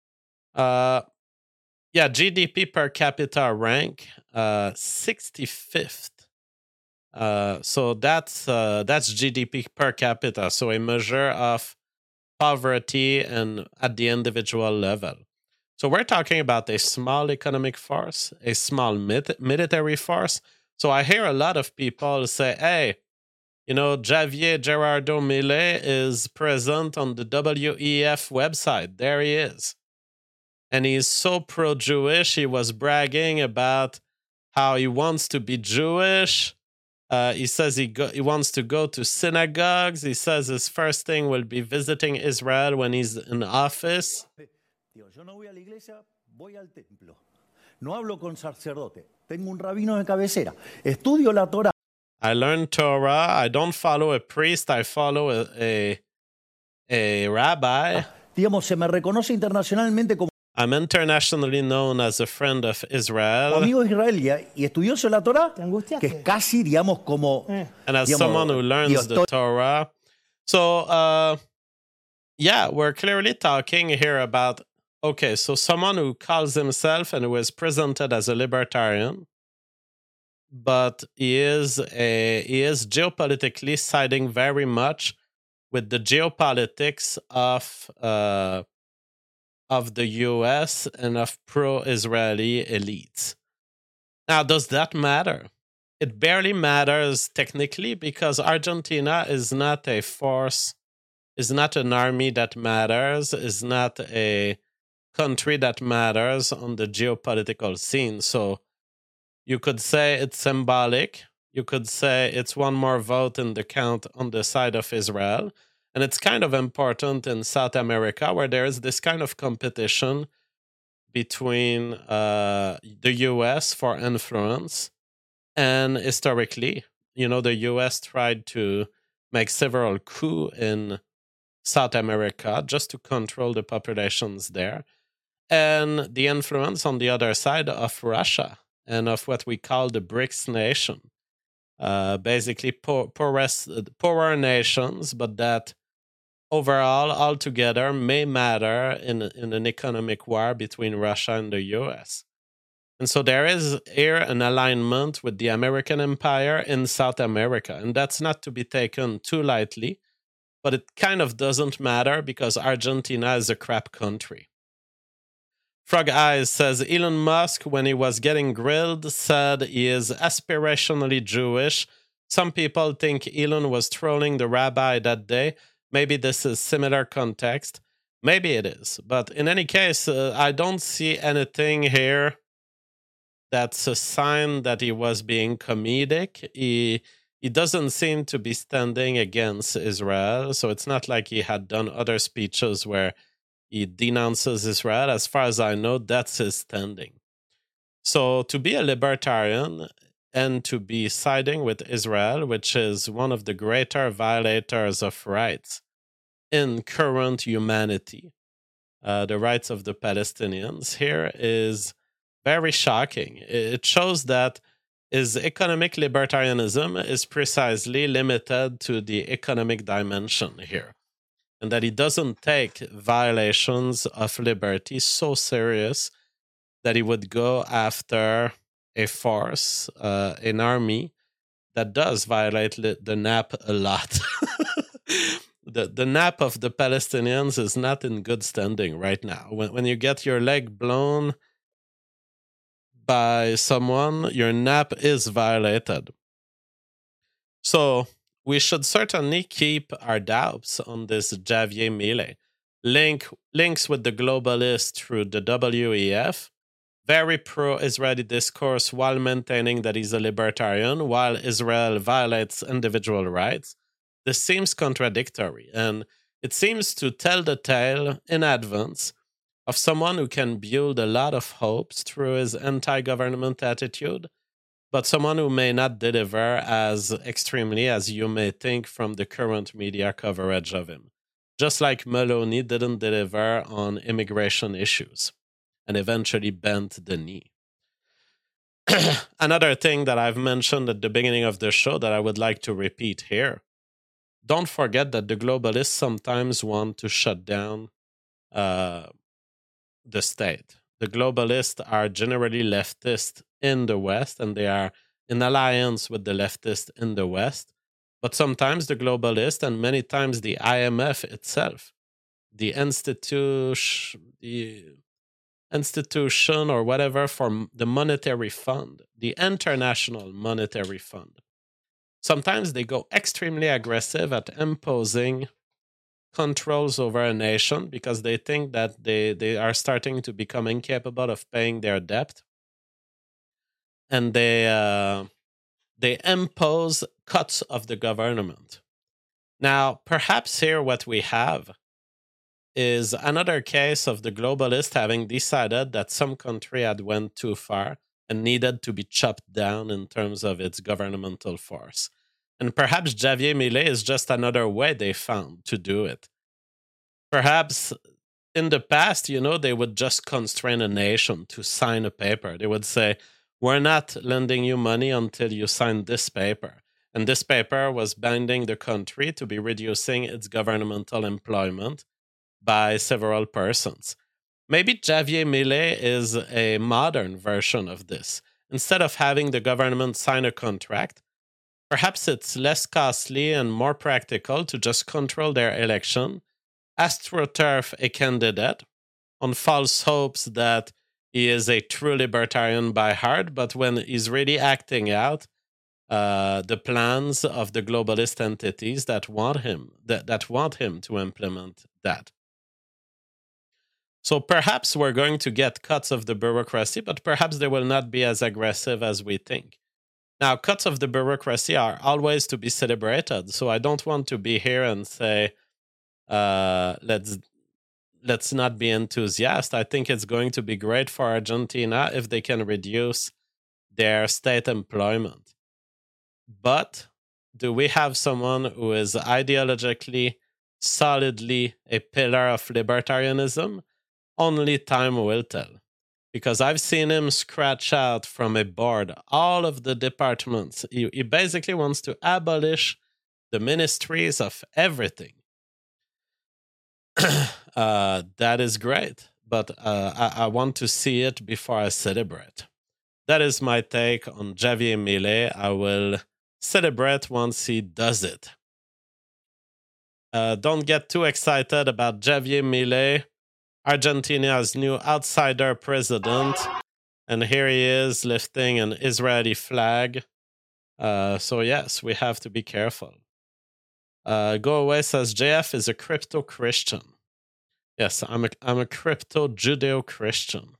GDP per capita rank 65th. So that's GDP per capita. So a measure of poverty and at the individual level. So we're talking about a small economic force, a small military force. So I hear a lot of people say, hey, Javier Gerardo Milei is present on the WEF website. There he is. And he's so pro-Jewish. He was bragging about how he wants to be Jewish. He says he wants to go to synagogues. He says his first thing will be visiting Israel when he's in office. Yo no voy a la iglesia, voy al templo. No hablo con sacerdote. Tengo un rabino de cabecera. Estudio la Torah. I learn Torah. I don't follow a priest. I follow a rabbi. digamos, se me reconoce internacionalmente como I'm internationally known as a friend of Israel amigo de Israel y estudioso de la Torah, Te angustiaste. que es casi, digamos, como... and as digamos, someone who learns digo, the Torah. So, yeah, we're clearly talking here about, okay, so someone who calls himself and who is presented as a libertarian, but he is geopolitically siding very much with the geopolitics of the US and of pro-Israeli elites. Now, does that matter? It barely matters technically because Argentina is not a force, is not an army that matters, is not a country that matters on the geopolitical scene. So you could say it's symbolic. You could say it's one more vote in the count on the side of Israel. And it's kind of important in South America where there is this kind of competition between the US for influence. And historically, the US tried to make several coups in South America just to control the populations there. And the influence on the other side of Russia and of what we call the BRICS nation. Basically poorer nations, but that overall, altogether, may matter in an economic war between Russia and the US. And so there is here an alignment with the American empire in South America. And that's not to be taken too lightly, but it kind of doesn't matter because Argentina is a crap country. Frog Eyes says, Elon Musk, when he was getting grilled, said he is aspirationally Jewish. Some people think Elon was trolling the rabbi that day. Maybe this is similar context. Maybe it is. But in any case, I don't see anything here that's a sign that he was being comedic. He doesn't seem to be standing against Israel. So it's not like he had done other speeches where he denounces Israel. As far as I know, that's his standing. So to be a libertarian and to be siding with Israel, which is one of the greater violators of rights in current humanity, the rights of the Palestinians here is very shocking. It shows that his economic libertarianism is precisely limited to the economic dimension here, and that he doesn't take violations of liberty so serious that he would go after a force, an army that does violate the NAP a lot. The NAP of the Palestinians is not in good standing right now. When you get your leg blown by someone, your NAP is violated. So we should certainly keep our doubts on this Javier Milei. Links with the globalist through the WEF. Very pro-Israeli discourse while maintaining that he's a libertarian, while Israel violates individual rights. This seems contradictory, and it seems to tell the tale in advance of someone who can build a lot of hopes through his anti-government attitude, but someone who may not deliver as extremely as you may think from the current media coverage of him. Just like Meloni didn't deliver on immigration issues and eventually bent the knee. Another thing that I've mentioned at the beginning of the show that I would like to repeat here. Don't forget that the globalists sometimes want to shut down the state. The globalists are generally leftist in the West, and they are in alliance with the leftists in the West. But sometimes the globalists, and many times the IMF itself, the institution or whatever for the monetary fund, the International Monetary Fund, sometimes they go extremely aggressive at imposing controls over a nation because they think that they are starting to become incapable of paying their debt. And they impose cuts of the government. Now, perhaps here what we have is another case of the globalists having decided that some country had went too far and needed to be chopped down in terms of its governmental force. And perhaps Javier Milei is just another way they found to do it. Perhaps in the past, they would just constrain a nation to sign a paper. They would say, we're not lending you money until you sign this paper. And this paper was binding the country to be reducing its governmental employment by several persons. Maybe Javier Milei is a modern version of this. Instead of having the government sign a contract, perhaps it's less costly and more practical to just control their election, astroturf a candidate on false hopes that he is a true libertarian by heart, but when he's really acting out the plans of the globalist entities that want him to implement that. So perhaps we're going to get cuts of the bureaucracy, but perhaps they will not be as aggressive as we think. Now, cuts of the bureaucracy are always to be celebrated, so I don't want to be here and say, let's not be enthusiastic. I think it's going to be great for Argentina if they can reduce their state employment. But do we have someone who is ideologically, solidly a pillar of libertarianism? Only time will tell. Because I've seen him scratch out from a board all of the departments. He basically wants to abolish the ministries of everything. That is great, but I want to see it before I celebrate. That is my take on Javier Milei. I will celebrate once he does it. Don't get too excited about Javier Milei, Argentina's new outsider president. And here he is lifting an Israeli flag. So yes, we have to be careful. Go Away says JF is a crypto Christian. Yes, I'm a crypto Judeo Christian.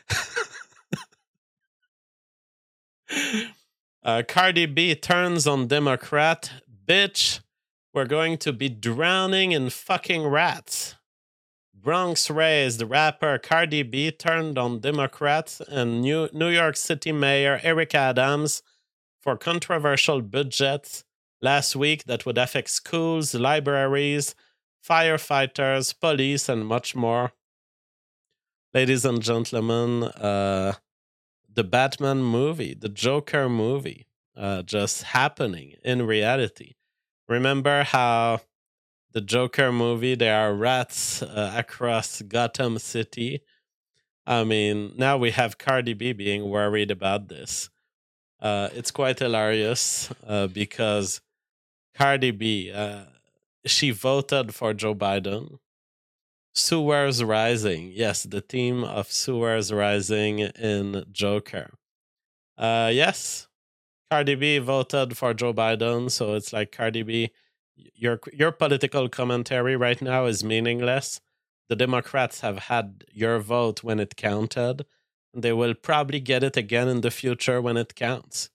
Cardi B turns on Democrat. Bitch, we're going to be drowning in fucking rats. Bronx raised rapper Cardi B turned on Democrats and New York City Mayor Eric Adams for controversial budgets last week that would affect schools, libraries, firefighters, police, and much more. Ladies and gentlemen, the Batman movie, the Joker movie, just happening in reality. Remember how the Joker movie, there are rats across Gotham City? I mean, now we have Cardi B being worried about this. It's quite hilarious because Cardi B, she voted for Joe Biden. Sewers Rising. Yes, the theme of Sewers Rising in Joker. Yes, Cardi B voted for Joe Biden, so it's like, Cardi B, your political commentary right now is meaningless. The Democrats have had your vote when it counted. They will probably get it again in the future when it counts.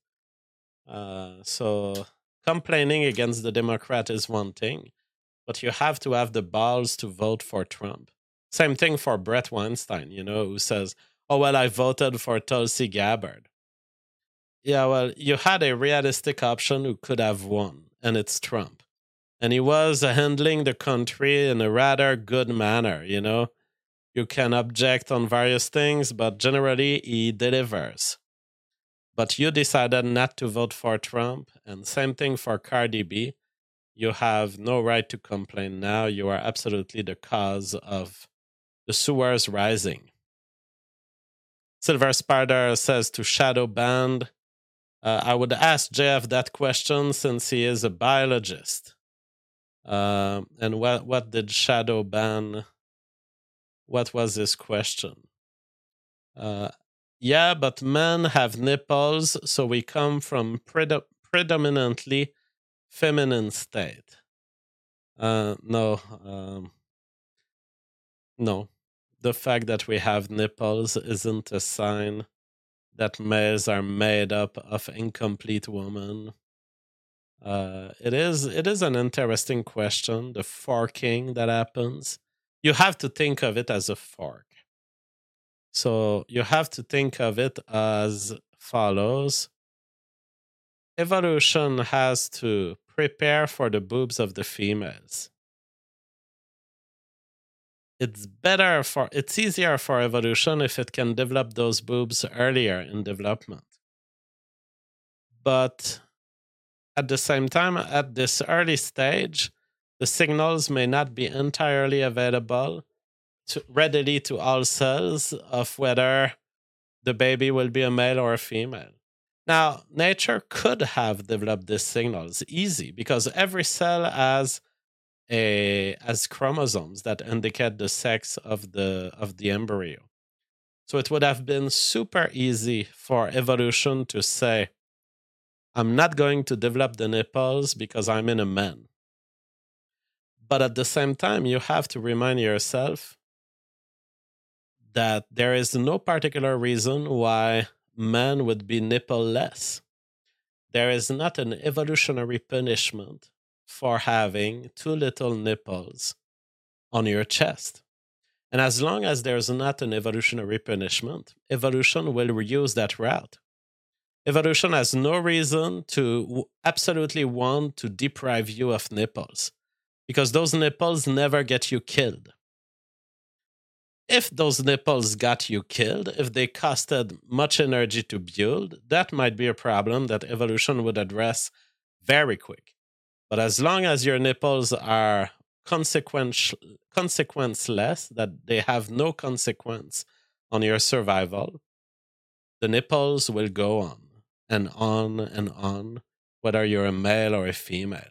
So complaining against the Democrat is one thing, but you have to have the balls to vote for Trump. Same thing for Brett Weinstein, who says, oh, well, I voted for Tulsi Gabbard. Yeah, well, you had a realistic option who could have won, and it's Trump. And he was handling the country in a rather good manner, You can object on various things, but generally he delivers. But you decided not to vote for Trump, and same thing for Cardi B. You have no right to complain now. You are absolutely the cause of the Sewers Rising. Silver Spider says to Shadow Band, I would ask Jeff that question since he is a biologist. And what did Shadow Ban? What was his question? Yeah, but men have nipples, so we come from predominantly feminine state. No. The fact that we have nipples isn't a sign that males are made up of incomplete women. It is an interesting question, the forking that happens. You have to think of it as a fork. So you have to think of it as follows. Evolution has to prepare for the boobs of the females. it's easier for evolution if it can develop those boobs earlier in development. But at the same time, at this early stage, the signals may not be entirely available readily to all cells of whether the baby will be a male or a female. Now, nature could have developed these signals easy because every cell has chromosomes that indicate the sex of the embryo. So it would have been super easy for evolution to say, I'm not going to develop the nipples because I'm in a man. But at the same time, you have to remind yourself that there is no particular reason why men would be nipple-less. There is not an evolutionary punishment for having two little nipples on your chest. And as long as there's not an evolutionary punishment, evolution will use that route. Evolution has no reason to absolutely want to deprive you of nipples, because those nipples never get you killed. If those nipples got you killed, if they costed much energy to build, that might be a problem that evolution would address very quick. But as long as your nipples are consequenceless, that they have no consequence on your survival, the nipples will go on and on, whether you're a male or a female.